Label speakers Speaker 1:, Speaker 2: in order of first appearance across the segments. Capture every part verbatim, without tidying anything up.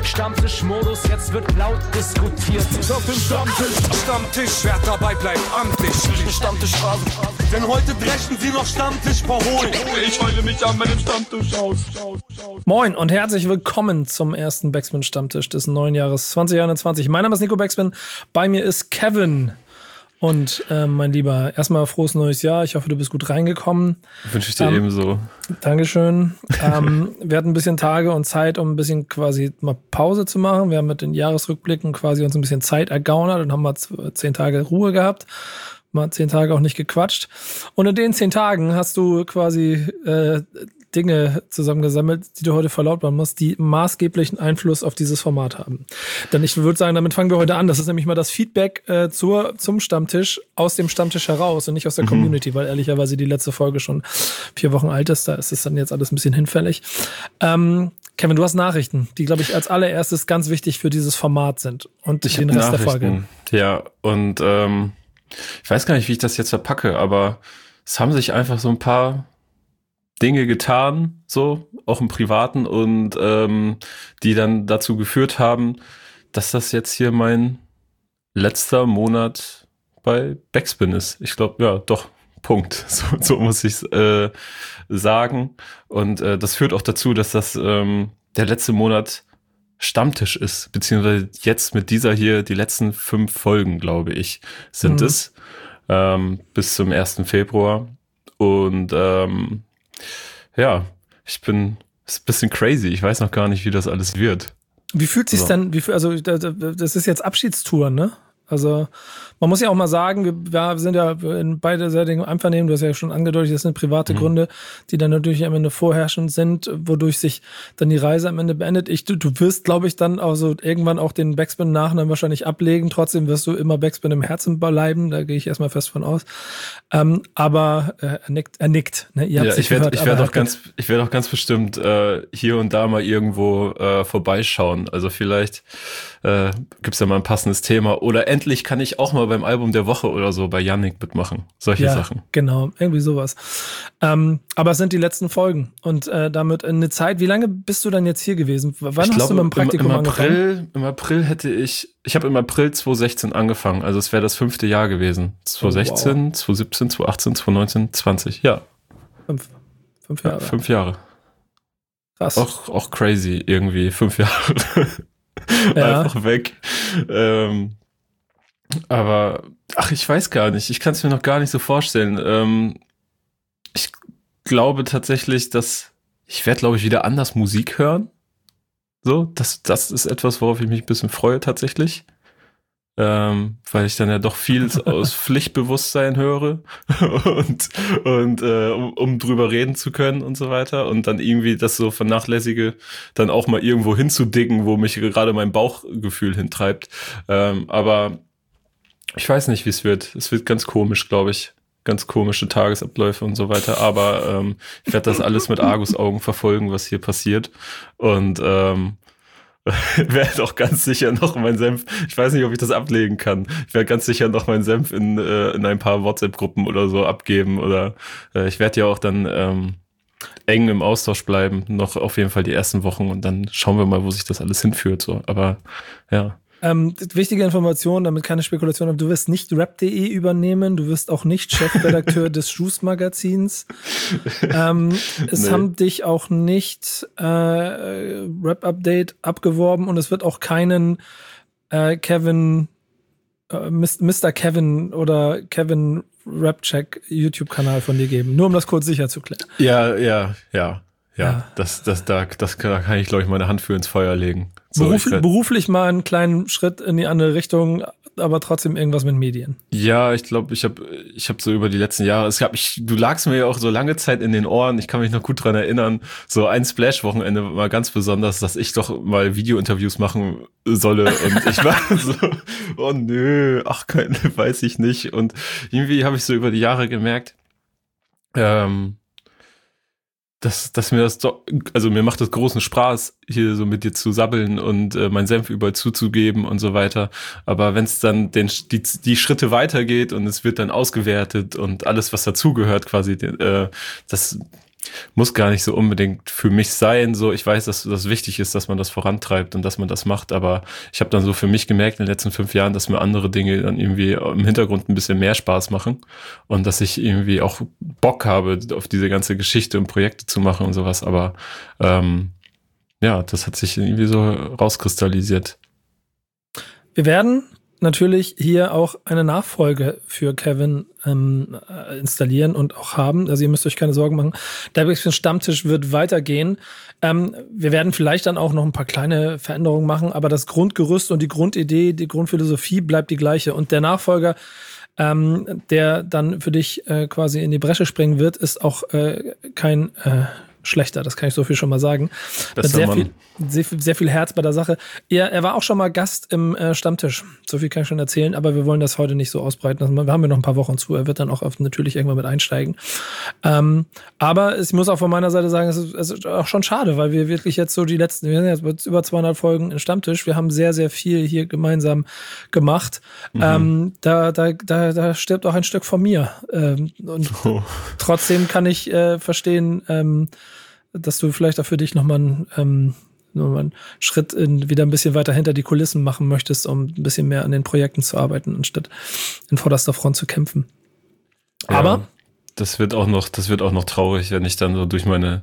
Speaker 1: Stammtischmodus, jetzt wird laut diskutiert.
Speaker 2: Auf dem Stammtisch, Stammtisch, wer dabei bleibt, amtlich. Stammtisch Phase. Denn heute brechen sie noch Stammtisch verholen. Ich heule mich an meinem Stammtisch aus.
Speaker 3: Moin und herzlich willkommen zum ersten Backspin-Stammtisch des neuen Jahres zwanzig einundzwanzig. Mein Name ist Nico Backspin, bei mir ist Kevin. Und äh, mein Lieber, erstmal frohes neues Jahr. Ich hoffe, du bist gut reingekommen.
Speaker 4: Wünsche ich dir
Speaker 3: ähm,
Speaker 4: ebenso.
Speaker 3: Dankeschön. ähm, wir hatten ein bisschen Tage und Zeit, um ein bisschen quasi mal Pause zu machen. Wir haben mit den Jahresrückblicken quasi uns ein bisschen Zeit ergaunert und haben mal zehn Tage Ruhe gehabt. Mal zehn Tage auch nicht gequatscht. Und in den zehn Tagen hast du quasi äh, Dinge zusammengesammelt, die du heute verlautbaren musst, die maßgeblichen Einfluss auf dieses Format haben. Denn ich würde sagen, damit fangen wir heute an. Das ist nämlich mal das Feedback äh, zur, zum Stammtisch, aus dem Stammtisch heraus und nicht aus der mhm. Community, weil ehrlicherweise die letzte Folge schon vier Wochen alt ist. Da ist es dann jetzt alles ein bisschen hinfällig. Ähm, Kevin, du hast Nachrichten, die, glaube ich, als allererstes ganz wichtig für dieses Format sind und
Speaker 4: ich
Speaker 3: den Rest der Folge.
Speaker 4: Ja, und ähm, ich weiß gar nicht, wie ich das jetzt verpacke, aber es haben sich einfach so ein paar Dinge getan, so, auch im Privaten und ähm, die dann dazu geführt haben, dass das jetzt hier mein letzter Monat bei Backspin ist. Ich glaube, ja, doch, Punkt. So, so muss ich es äh, sagen. Und äh, das führt auch dazu, dass das ähm, der letzte Monat Stammtisch ist, beziehungsweise jetzt mit dieser hier die letzten fünf Folgen, glaube ich, sind mhm. es, ähm, bis zum ersten Februar. Und ähm, ja, ich bin, ist ein bisschen crazy. Ich weiß noch gar nicht, wie das alles wird.
Speaker 3: Wie fühlt sich's so. denn, wie, also das ist jetzt Abschiedstour, ne? Also man muss ja auch mal sagen, wir, wir sind ja in beiderseitigen Einvernehmen, du hast ja schon angedeutet, das sind private mhm. Gründe, die dann natürlich am Ende vorherrschend sind, wodurch sich dann die Reise am Ende beendet. Ich, du, du wirst, glaube ich, dann also irgendwann auch den Backspin-Nachnamen wahrscheinlich ablegen, trotzdem wirst du immer Backspin im Herzen bleiben, da gehe ich erstmal fest von aus. Ähm, aber äh, er nickt, er nickt. Ne? Ihr
Speaker 4: ja, ich werde ich werd auch ganz, ich werde auch ganz bestimmt äh, hier und da mal irgendwo äh, vorbeischauen. Also vielleicht äh, gibt's ja mal ein passendes Thema oder endlich kann ich auch mal beim Album der Woche oder so bei Yannick mitmachen. Solche
Speaker 3: ja,
Speaker 4: Sachen.
Speaker 3: Genau, irgendwie sowas. Ähm, aber es sind die letzten Folgen und äh, damit eine Zeit, wie lange bist du dann jetzt hier gewesen? Wann
Speaker 4: ich
Speaker 3: hast
Speaker 4: glaube,
Speaker 3: du mit dem Praktikum
Speaker 4: im, im
Speaker 3: angefangen?
Speaker 4: April, Im April hätte ich, ich habe im April zwanzig sechzehn angefangen, also es wäre das fünfte Jahr gewesen. zwanzig sechzehn, oh, wow. zwanzig siebzehn, zwanzig achtzehn, zwanzig neunzehn, zwanzig, ja.
Speaker 3: Fünf, fünf Jahre.
Speaker 4: Ja, fünf Jahre.
Speaker 3: Krass.
Speaker 4: Auch, auch crazy irgendwie, fünf Jahre. Ja. Einfach weg. Ähm, aber, ach, ich weiß gar nicht. Ich kann es mir noch gar nicht so vorstellen. Ähm, ich glaube tatsächlich, dass ich werde, glaube ich, wieder anders Musik hören. So, das, das ist etwas, worauf ich mich ein bisschen freue tatsächlich. Ähm, weil ich dann ja doch viel aus Pflichtbewusstsein höre und, und äh, um, um drüber reden zu können und so weiter und dann irgendwie das so vernachlässige, dann auch mal irgendwo hinzudicken, wo mich gerade mein Bauchgefühl hintreibt. Ähm, aber ich weiß nicht, wie es wird. Es wird ganz komisch, glaube ich. Ganz komische Tagesabläufe und so weiter. Aber ähm, ich werde das alles mit Argusaugen verfolgen, was hier passiert. Und ähm, werde auch ganz sicher noch meinen Senf, ich weiß nicht, ob ich das ablegen kann, ich werde ganz sicher noch meinen Senf in, äh, in ein paar WhatsApp-Gruppen oder so abgeben oder äh, ich werde ja auch dann ähm, eng im Austausch bleiben, noch auf jeden Fall die ersten Wochen und dann schauen wir mal, wo sich das alles hinführt, so, aber ja.
Speaker 3: Ähm, wichtige Information, damit keine Spekulation haben, du wirst nicht rap punkt de übernehmen, du wirst auch nicht Chefredakteur des Juice-Magazins. Ähm, es nee. haben dich auch nicht äh, Rap-Update abgeworben und es wird auch keinen äh, Kevin, äh, Mister Kevin oder Kevin Rap-Check YouTube-Kanal von dir geben. Nur um das kurz sicher zu klären.
Speaker 4: Ja, ja, ja. Ja,
Speaker 3: ja,
Speaker 4: das, das, da, das, da kann ich, glaube ich, meine Hand für ins Feuer legen. So,
Speaker 3: Beruf,
Speaker 4: werd,
Speaker 3: beruflich mal einen kleinen Schritt in die andere Richtung, aber trotzdem irgendwas mit Medien.
Speaker 4: Ja, ich glaube, ich habe ich hab so über die letzten Jahre, es gab, ich, du lagst mir ja auch so lange Zeit in den Ohren, ich kann mich noch gut dran erinnern, so ein Splash-Wochenende war ganz besonders, dass ich doch mal Video-Interviews machen solle und ich war so, oh nö, ach, keine, weiß ich nicht und irgendwie habe ich so über die Jahre gemerkt, ähm, dass, dass mir das doch, also mir macht das großen Spaß, hier so mit dir zu sabbeln und äh, meinen Senf überall zuzugeben und so weiter. Aber wenn es dann den, die, die Schritte weitergeht und es wird dann ausgewertet und alles, was dazugehört, quasi, äh, das, muss gar nicht so unbedingt für mich sein. So, ich weiß, dass das wichtig ist, dass man das vorantreibt und dass man das macht, aber ich habe dann so für mich gemerkt in den letzten fünf Jahren, dass mir andere Dinge dann irgendwie im Hintergrund ein bisschen mehr Spaß machen und dass ich irgendwie auch Bock habe, auf diese ganze Geschichte und Projekte zu machen und sowas, aber ähm, ja, das hat sich irgendwie so rauskristallisiert.
Speaker 3: Wir werden natürlich hier auch eine Nachfolge für Kevin ähm, installieren und auch haben. Also ihr müsst euch keine Sorgen machen. Der Stammtisch wird weitergehen. Ähm, wir werden vielleicht dann auch noch ein paar kleine Veränderungen machen, aber das Grundgerüst und die Grundidee, die Grundphilosophie bleibt die gleiche. Und der Nachfolger, ähm, der dann für dich äh, quasi in die Bresche springen wird, ist auch äh, kein äh, schlechter, das kann ich so viel schon mal sagen. Mit sehr viel, sehr, sehr viel Herz bei der Sache. Er, er war auch schon mal Gast im äh, Stammtisch. So viel kann ich schon erzählen, aber wir wollen das heute nicht so ausbreiten. Also, wir haben ja noch ein paar Wochen zu. Er wird dann auch auf, natürlich irgendwann mit einsteigen. Ähm, aber ich muss auch von meiner Seite sagen, es ist, es ist auch schon schade, weil wir wirklich jetzt so die letzten, wir sind jetzt über zweihundert Folgen im Stammtisch. Wir haben sehr, sehr viel hier gemeinsam gemacht. Mhm. Ähm, da, da, da, da stirbt auch ein Stück von mir. Ähm, und oh. Trotzdem kann ich äh, verstehen, ähm, dass du vielleicht auch für dich nochmal einen, ähm, noch einen Schritt in, wieder ein bisschen weiter hinter die Kulissen machen möchtest, um ein bisschen mehr an den Projekten zu arbeiten, anstatt in vorderster Front zu kämpfen. Aber
Speaker 4: ja, das wird auch noch, das wird auch noch traurig, wenn ich dann so durch meine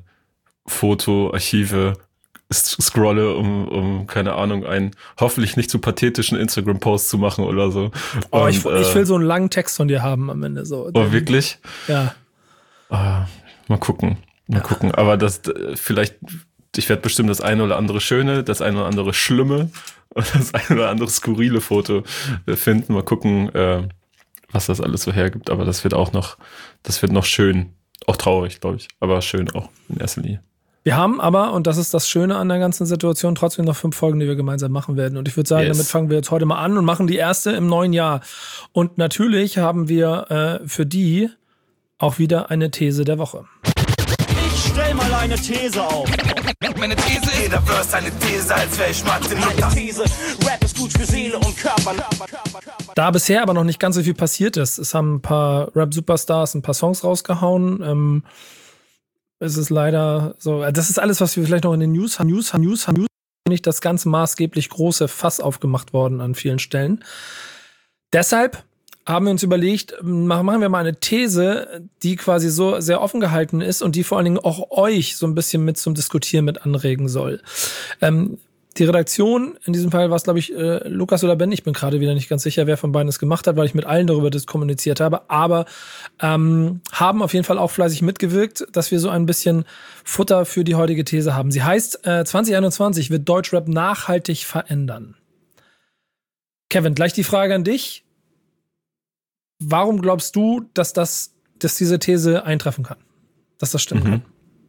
Speaker 4: Fotoarchive scrolle, um, um, keine Ahnung, einen hoffentlich nicht zu pathetischen Instagram-Post zu machen oder so.
Speaker 3: Oh, Und, ich,
Speaker 4: äh,
Speaker 3: ich will so einen langen Text von dir haben am Ende. So.
Speaker 4: Oh, wirklich?
Speaker 3: Ja.
Speaker 4: Ah, mal gucken. Mal ja. gucken, aber das vielleicht, ich werde bestimmt das eine oder andere schöne, das eine oder andere schlimme und das eine oder andere skurrile Foto finden. Mal gucken, äh, was das alles so hergibt, aber das wird auch noch, das wird noch schön, auch traurig, glaube ich, aber schön auch in erster Linie.
Speaker 3: Wir haben aber, und das ist das Schöne an der ganzen Situation, trotzdem noch fünf Folgen, die wir gemeinsam machen werden. Und ich würde sagen, yes. damit fangen wir jetzt heute mal an und machen die erste im neuen Jahr. Und natürlich haben wir äh, für die auch wieder eine These der Woche.
Speaker 5: Stell mal eine These auf.
Speaker 2: Meine These ist, jeder Verse eine These, als wäre ich Mathe.
Speaker 5: Meine These, Rap ist gut für Seele und Körper.
Speaker 3: Da bisher aber noch nicht ganz so viel passiert ist, es haben ein paar Rap-Superstars ein paar Songs rausgehauen. Ähm, es ist leider so, das ist alles, was wir vielleicht noch in den News haben. News haben, News haben, News haben nicht das ganz maßgeblich große Fass aufgemacht worden an vielen Stellen. Deshalb haben wir uns überlegt, machen wir mal eine These, die quasi so sehr offen gehalten ist und die vor allen Dingen auch euch so ein bisschen mit zum Diskutieren mit anregen soll. Ähm, die Redaktion, in diesem Fall war es, glaube ich, äh, Lukas oder Ben, ich bin gerade wieder nicht ganz sicher, wer von beiden es gemacht hat, weil ich mit allen darüber das kommuniziert habe, aber ähm, haben auf jeden Fall auch fleißig mitgewirkt, dass wir so ein bisschen Futter für die heutige These haben. Sie heißt, äh, zwanzig einundzwanzig wird Deutschrap nachhaltig verändern. Kevin, gleich die Frage an dich. Warum glaubst du, dass das, dass diese These eintreffen kann? Dass das stimmen
Speaker 4: mhm.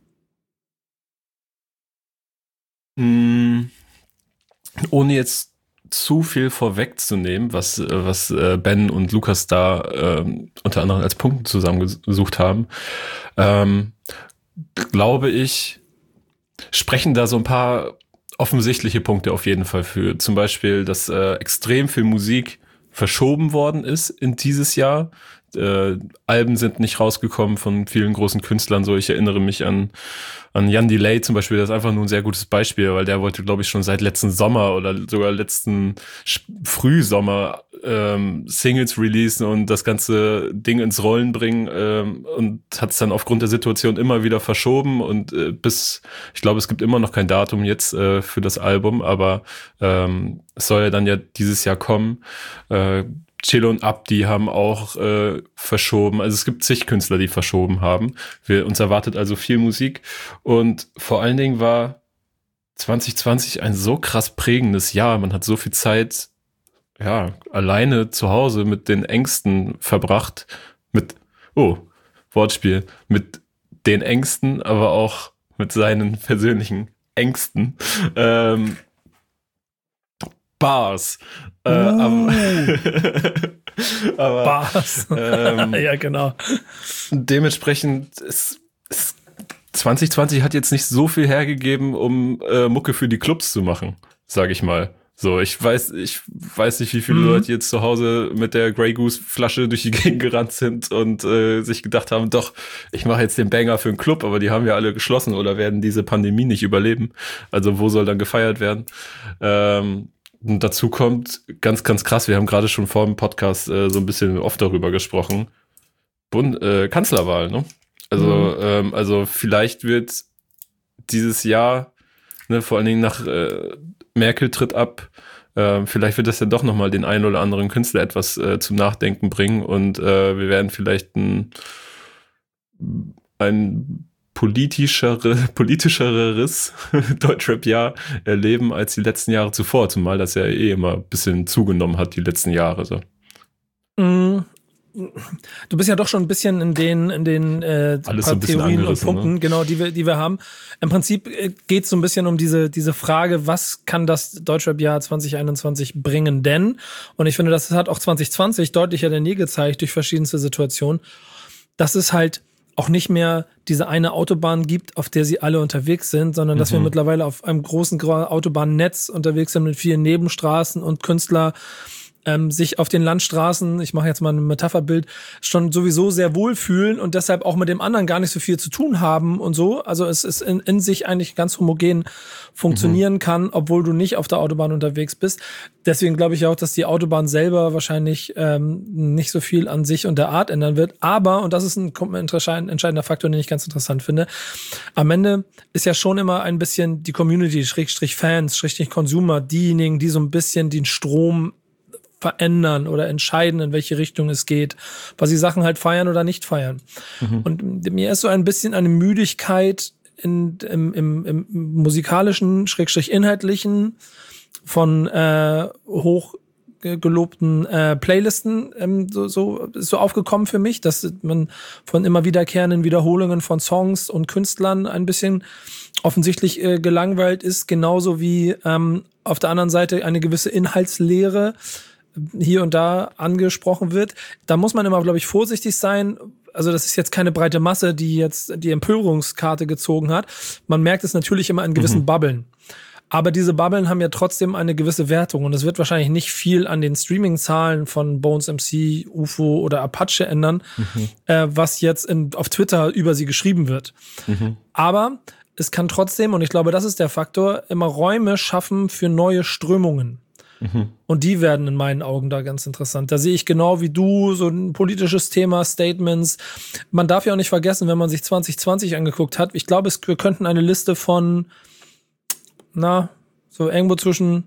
Speaker 4: kann? Mm, ohne jetzt zu viel vorwegzunehmen, was, was Ben und Lukas da äh, unter anderem als Punkte zusammengesucht haben, ähm, glaube ich, sprechen da so ein paar offensichtliche Punkte auf jeden Fall für. Zum Beispiel, dass äh, extrem viel Musik verschoben worden ist in dieses Jahr. Äh, Alben sind nicht rausgekommen von vielen großen Künstlern. So, ich erinnere mich an an Jan Delay zum Beispiel. Das ist einfach nur ein sehr gutes Beispiel, weil der wollte, glaube ich, schon seit letzten Sommer oder sogar letzten Frühsommer ähm, Singles releasen und das ganze Ding ins Rollen bringen ähm, und hat es dann aufgrund der Situation immer wieder verschoben und äh, bis, ich glaube, es gibt immer noch kein Datum jetzt äh, für das Album, aber ähm, es soll ja dann ja dieses Jahr kommen. Äh, Chelo und Abdi haben auch äh, verschoben. Also es gibt zig Künstler, die verschoben haben. Wir, uns erwartet also viel Musik. Und vor allen Dingen war zwanzig zwanzig ein so krass prägendes Jahr. Man hat so viel Zeit ja alleine zu Hause mit den Ängsten verbracht. Mit, oh, Wortspiel. Mit den Ängsten, aber auch mit seinen persönlichen Ängsten. Ähm, Bars. Äh,
Speaker 3: oh.
Speaker 4: aber, aber
Speaker 3: Bars.
Speaker 4: Ähm,
Speaker 3: ja, genau.
Speaker 4: Dementsprechend ist, ist zwanzig zwanzig hat jetzt nicht so viel hergegeben, um äh, Mucke für die Clubs zu machen, sage ich mal. So, ich weiß, ich weiß nicht, wie viele mhm. Leute jetzt zu Hause mit der Grey Goose Flasche durch die Gegend gerannt sind und äh, sich gedacht haben, doch, ich mache jetzt den Banger für einen Club, aber die haben ja alle geschlossen oder werden diese Pandemie nicht überleben. Also wo soll dann gefeiert werden? Ähm, und dazu kommt, ganz, ganz krass, wir haben gerade schon vor dem Podcast äh, so ein bisschen oft darüber gesprochen, Bund, äh, Kanzlerwahl, ne? Also, mhm. ähm, also vielleicht wird dieses Jahr, ne, vor allen Dingen nach äh, Merkel tritt ab. Äh, vielleicht wird das ja doch nochmal den einen oder anderen Künstler etwas äh, zum Nachdenken bringen und äh, wir werden vielleicht ein, ein politischere, politischeres Deutschrap-Jahr erleben als die letzten Jahre zuvor, zumal das ja eh immer ein bisschen zugenommen hat, die letzten Jahre. So.
Speaker 3: Mhm. Du bist ja doch schon ein bisschen in den, in den äh,
Speaker 4: Alles so ein bisschen
Speaker 3: Theorien und Punkten, ne? Genau, die wir, die wir haben. Im Prinzip geht es so ein bisschen um diese, diese Frage, was kann das Deutschrap-Jahr zwanzig einundzwanzig bringen denn? Und ich finde, das hat auch zwanzig zwanzig deutlicher denn je gezeigt durch verschiedenste Situationen, dass es halt auch nicht mehr diese eine Autobahn gibt, auf der sie alle unterwegs sind, sondern dass mhm. wir mittlerweile auf einem großen Autobahnnetz unterwegs sind mit vielen Nebenstraßen und Künstler Ähm, sich auf den Landstraßen, ich mache jetzt mal ein Metapherbild, schon sowieso sehr wohlfühlen und deshalb auch mit dem anderen gar nicht so viel zu tun haben und so. Also es ist in, in sich eigentlich ganz homogen funktionieren mhm. kann, obwohl du nicht auf der Autobahn unterwegs bist. Deswegen glaube ich auch, dass die Autobahn selber wahrscheinlich ähm, nicht so viel an sich und der Art ändern wird. Aber, und das ist ein entscheidender Faktor, den ich ganz interessant finde, am Ende ist ja schon immer ein bisschen die Community, Schrägstrich Fans, Schrägstrich Consumer, diejenigen, die so ein bisschen den Strom verändern oder entscheiden, in welche Richtung es geht, was sie Sachen halt feiern oder nicht feiern. Mhm. Und mir ist so ein bisschen eine Müdigkeit in, im, im, im musikalischen, schrägstrich inhaltlichen von äh, hochgelobten äh, Playlisten ähm, so, so, ist so aufgekommen für mich, dass man von immer wiederkehrenden Wiederholungen von Songs und Künstlern ein bisschen offensichtlich äh, gelangweilt ist, genauso wie ähm, auf der anderen Seite eine gewisse Inhaltslehre hier und da angesprochen wird. Da muss man immer, glaube ich, vorsichtig sein. Also das ist jetzt keine breite Masse, die jetzt die Empörungskarte gezogen hat. Man merkt es natürlich immer in gewissen mhm. Bubbeln. Aber diese Bubbeln haben ja trotzdem eine gewisse Wertung und es wird wahrscheinlich nicht viel an den Streaming-Zahlen von Bones M C, U F O oder Apache ändern, mhm. äh, was jetzt in, auf Twitter über sie geschrieben wird. Mhm. Aber es kann trotzdem, und ich glaube, das ist der Faktor, immer Räume schaffen für neue Strömungen. Mhm. Und die werden in meinen Augen da ganz interessant. Da sehe ich genau wie du so ein politisches Thema, Statements. Man darf ja auch nicht vergessen, wenn man sich zwanzig zwanzig angeguckt hat, ich glaube, es, wir könnten eine Liste von, na, so irgendwo zwischen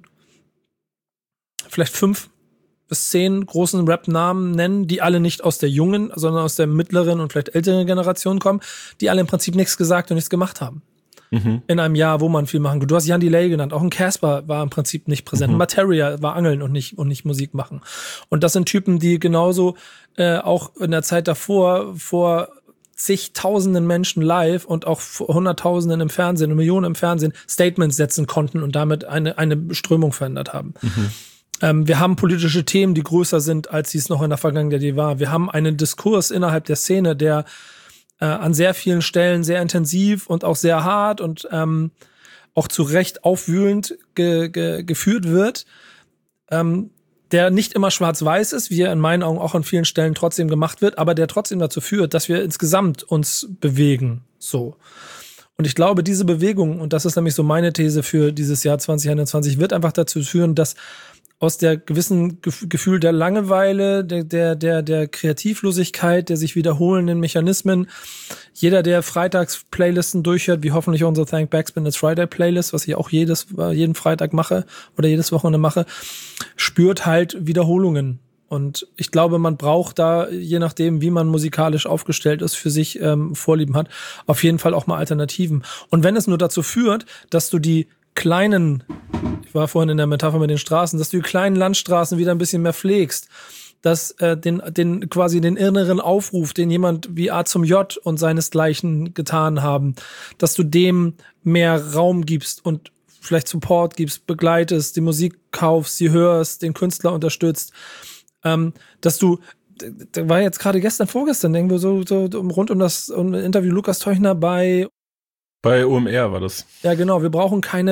Speaker 3: vielleicht fünf bis zehn großen Rap-Namen nennen, die alle nicht aus der jungen, sondern aus der mittleren und vielleicht älteren Generation kommen, die alle im Prinzip nichts gesagt und nichts gemacht haben. Mhm. In einem Jahr, wo man viel machen kann. Du hast Jan Delay genannt, auch ein Casper war im Prinzip nicht präsent. Mhm. Materia war Angeln und nicht, und nicht Musik machen. Und das sind Typen, die genauso äh, auch in der Zeit davor vor zigtausenden Menschen live und auch hunderttausenden im Fernsehen und Millionen im Fernsehen Statements setzen konnten und damit eine, eine Strömung verändert haben. Mhm. Ähm, wir haben politische Themen, die größer sind, als sie es noch in der Vergangenheit war. Wir haben einen Diskurs innerhalb der Szene, der Äh, an sehr vielen Stellen sehr intensiv und auch sehr hart und ähm, auch zu Recht aufwühlend ge- ge- geführt wird, ähm, der nicht immer schwarz-weiß ist, wie er in meinen Augen auch an vielen Stellen trotzdem gemacht wird, aber der trotzdem dazu führt, dass wir insgesamt uns bewegen. So. Und ich glaube, diese Bewegung, und das ist nämlich so meine These für dieses Jahr zwanzig einundzwanzig, wird einfach dazu führen, dass aus der gewissen Gefühl der Langeweile, der, der, der, der Kreativlosigkeit, der sich wiederholenden Mechanismen, jeder, der Freitags-Playlisten durchhört, wie hoffentlich unsere Thank Backspin It's Friday Playlist, was ich auch jedes, jeden Freitag mache oder jedes Wochenende mache, spürt halt Wiederholungen. Und ich glaube, man braucht da, je nachdem, wie man musikalisch aufgestellt ist, für sich ähm, Vorlieben hat, auf jeden Fall auch mal Alternativen. Und wenn es nur dazu führt, dass du die kleinen, ich war vorhin in der Metapher mit den Straßen, dass du die kleinen Landstraßen wieder ein bisschen mehr pflegst, dass äh, den, den quasi den inneren Aufruf, den jemand wie A zum J und seinesgleichen getan haben, dass du dem mehr Raum gibst und vielleicht Support gibst, begleitest, die Musik kaufst, sie hörst, den Künstler unterstützt, ähm, dass du, da war jetzt gerade gestern, vorgestern, irgendwo so, so rund um das um Interview Lukas Teuchner bei
Speaker 4: Bei O M R war das.
Speaker 3: Ja, genau. Wir brauchen keine,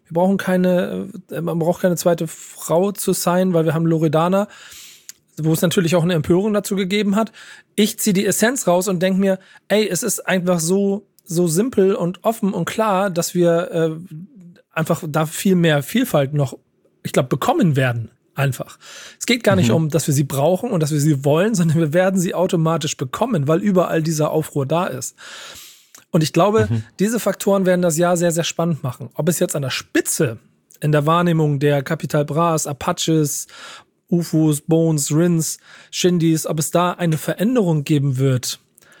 Speaker 3: Wir brauchen keine, man braucht keine zweite Frau zu sein, weil wir haben Loredana, wo es natürlich auch eine Empörung dazu gegeben hat. Ich ziehe die Essenz raus und denke mir, ey, es ist einfach so, so simpel und offen und klar, dass wir äh, einfach da viel mehr Vielfalt noch, ich glaube, bekommen werden. Einfach. Es geht gar nicht mhm. um, dass wir sie brauchen und dass wir sie wollen, sondern wir werden sie automatisch bekommen, weil überall dieser Aufruhr da ist. Und ich glaube, mhm. diese Faktoren werden das Jahr sehr, sehr spannend machen. Ob es jetzt an der Spitze in der Wahrnehmung der Capital Bras, Apaches, U F Os, Bones, Rins, Shindys, ob es da eine Veränderung geben wird,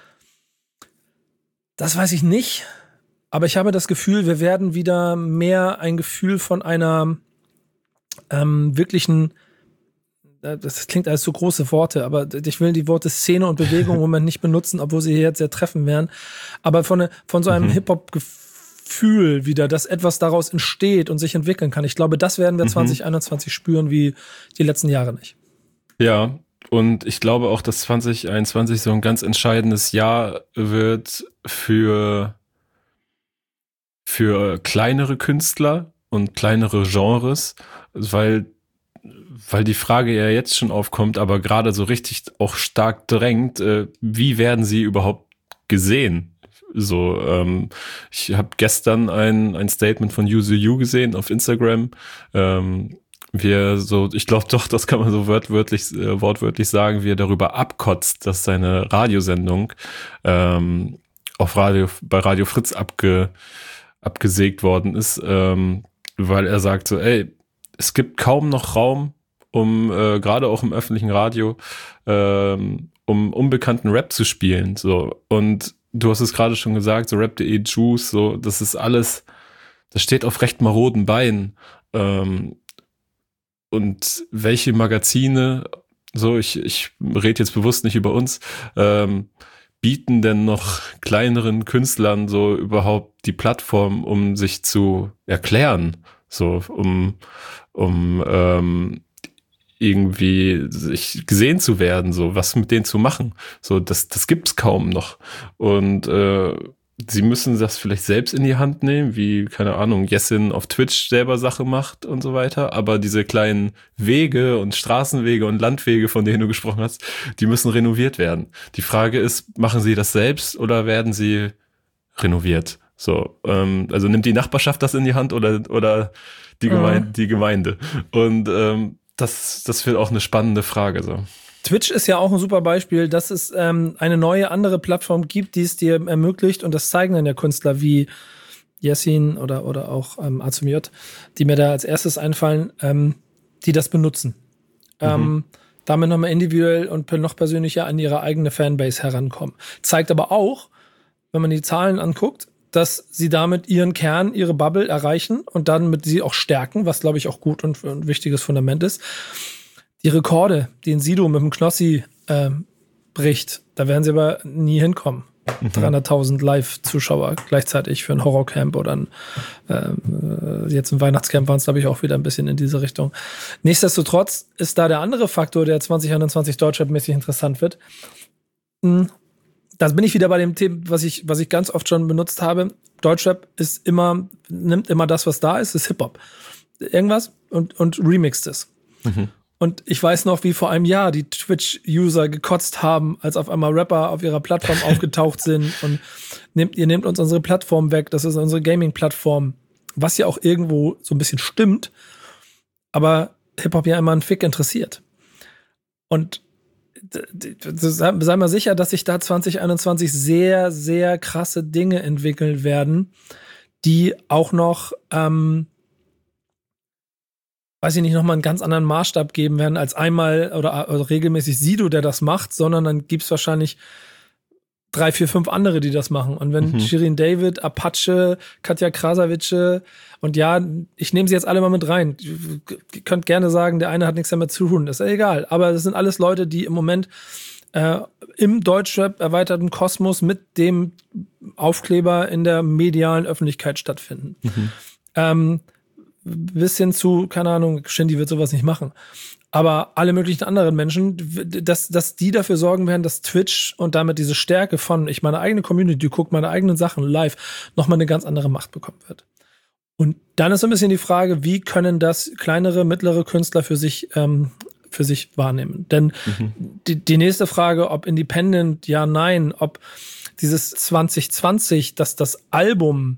Speaker 3: das weiß ich nicht. Aber ich habe das Gefühl, wir werden wieder mehr ein Gefühl von einer ähm, wirklichen, das klingt als so große Worte, aber ich will die Worte Szene und Bewegung im Moment nicht benutzen, obwohl sie hier jetzt sehr treffend wären. Aber von, von so einem mhm. Hip-Hop-Gefühl wieder, dass etwas daraus entsteht und sich entwickeln kann. Ich glaube, das werden wir mhm. zwanzig einundzwanzig spüren wie die letzten Jahre nicht.
Speaker 4: Ja, und ich glaube auch, dass zwanzig einundzwanzig so ein ganz entscheidendes Jahr wird für, für kleinere Künstler und kleinere Genres, weil weil die Frage ja jetzt schon aufkommt, aber gerade so richtig auch stark drängt, äh, wie werden sie überhaupt gesehen? So, ähm, ich habe gestern ein ein Statement von Yuzu Yu gesehen auf Instagram. Ähm, wir so, ich glaube doch, das kann man so wörtwörtlich, äh, wortwörtlich sagen, wie er darüber abkotzt, dass seine Radiosendung ähm, auf Radio bei Radio Fritz abge, abgesägt worden ist, ähm, weil er sagt so, ey, es gibt kaum noch Raum, um äh, gerade auch im öffentlichen Radio, ähm, um unbekannten Rap zu spielen. So. Und du hast es gerade schon gesagt, so rap punkt de, Juice, so, das ist alles, das steht auf recht maroden Beinen. Ähm, und welche Magazine, so, ich, ich rede jetzt bewusst nicht über uns, ähm, bieten denn noch kleineren Künstlern so überhaupt die Plattform, um sich zu erklären, so, um, um ähm, irgendwie sich gesehen zu werden, so was mit denen zu machen. So, das, das gibt's kaum noch. Und äh, sie müssen das vielleicht selbst in die Hand nehmen, wie, keine Ahnung, Jessin auf Twitch selber Sache macht und so weiter. Aber diese kleinen Wege und Straßenwege und Landwege, von denen du gesprochen hast, die müssen renoviert werden. Die Frage ist, machen sie das selbst oder werden sie renoviert? So, ähm, also nimmt die Nachbarschaft das in die Hand oder, oder die Gemeinde, mhm. die Gemeinde. Und ähm, das, das wird auch eine spannende Frage. So.
Speaker 3: Twitch ist ja auch ein super Beispiel, dass es ähm, eine neue, andere Plattform gibt, die es dir ermöglicht, und das zeigen dann ja Künstler wie Yassin oder, oder auch ähm, Azumiyot, die mir da als erstes einfallen, ähm, die das benutzen. Mhm. Ähm, damit nochmal individuell und noch persönlicher an ihre eigene Fanbase herankommen. Zeigt aber auch, wenn man die Zahlen anguckt, dass sie damit ihren Kern, ihre Bubble erreichen und dann mit sie auch stärken, was, glaube ich, auch gut und ein wichtiges Fundament ist. Die Rekorde, die in Sido mit dem Knossi äh, bricht, da werden sie aber nie hinkommen. Mhm. dreihunderttausend Live-Zuschauer gleichzeitig für ein Horrorcamp oder ein, äh, jetzt ein Weihnachtscamp waren es, glaube ich, auch wieder ein bisschen in diese Richtung. Nichtsdestotrotz ist da der andere Faktor, der zwanzig einundzwanzig Deutschrap-mäßig interessant wird. Mhm. Da bin ich wieder bei dem Thema, was ich, was ich ganz oft schon benutzt habe. Deutschrap ist immer, nimmt immer das, was da ist, ist Hip-Hop. Irgendwas und, und remixt es. Mhm. Und ich weiß noch, wie vor einem Jahr die Twitch-User gekotzt haben, als auf einmal Rapper auf ihrer Plattform aufgetaucht sind und nehmt, ihr nehmt uns unsere Plattform weg, das ist unsere Gaming-Plattform. Was ja auch irgendwo so ein bisschen stimmt, aber Hip-Hop ja immer einen Fick interessiert. Und sei mal sicher, dass sich da zwanzig einundzwanzig sehr, sehr krasse Dinge entwickeln werden, die auch noch, ähm, weiß ich nicht, nochmal einen ganz anderen Maßstab geben werden, als einmal oder, oder regelmäßig Sido, der das macht, sondern dann gibt es wahrscheinlich drei, vier, fünf andere, die das machen. Und wenn mhm. Shirin David, Apache, Katja Krasavice und ja, ich nehme sie jetzt alle mal mit rein. Ihr könnt gerne sagen, der eine hat nichts damit zu tun, das ist ja egal. Aber das sind alles Leute, die im Moment äh, im Deutschrap erweiterten Kosmos mit dem Aufkleber in der medialen Öffentlichkeit stattfinden. Mhm. Ähm, bis hin zu, keine Ahnung, Shindy wird sowas nicht machen. Aber alle möglichen anderen Menschen, dass, dass die dafür sorgen werden, dass Twitch und damit diese Stärke von, ich meine eigene Community, guckt meine eigenen Sachen live, nochmal eine ganz andere Macht bekommen wird. Und dann ist so ein bisschen die Frage, wie können das kleinere, mittlere Künstler für sich, ähm, für sich wahrnehmen? Denn mhm. die, die nächste Frage, ob Independent, ja, nein, ob dieses zwanzig zwanzig, dass das Album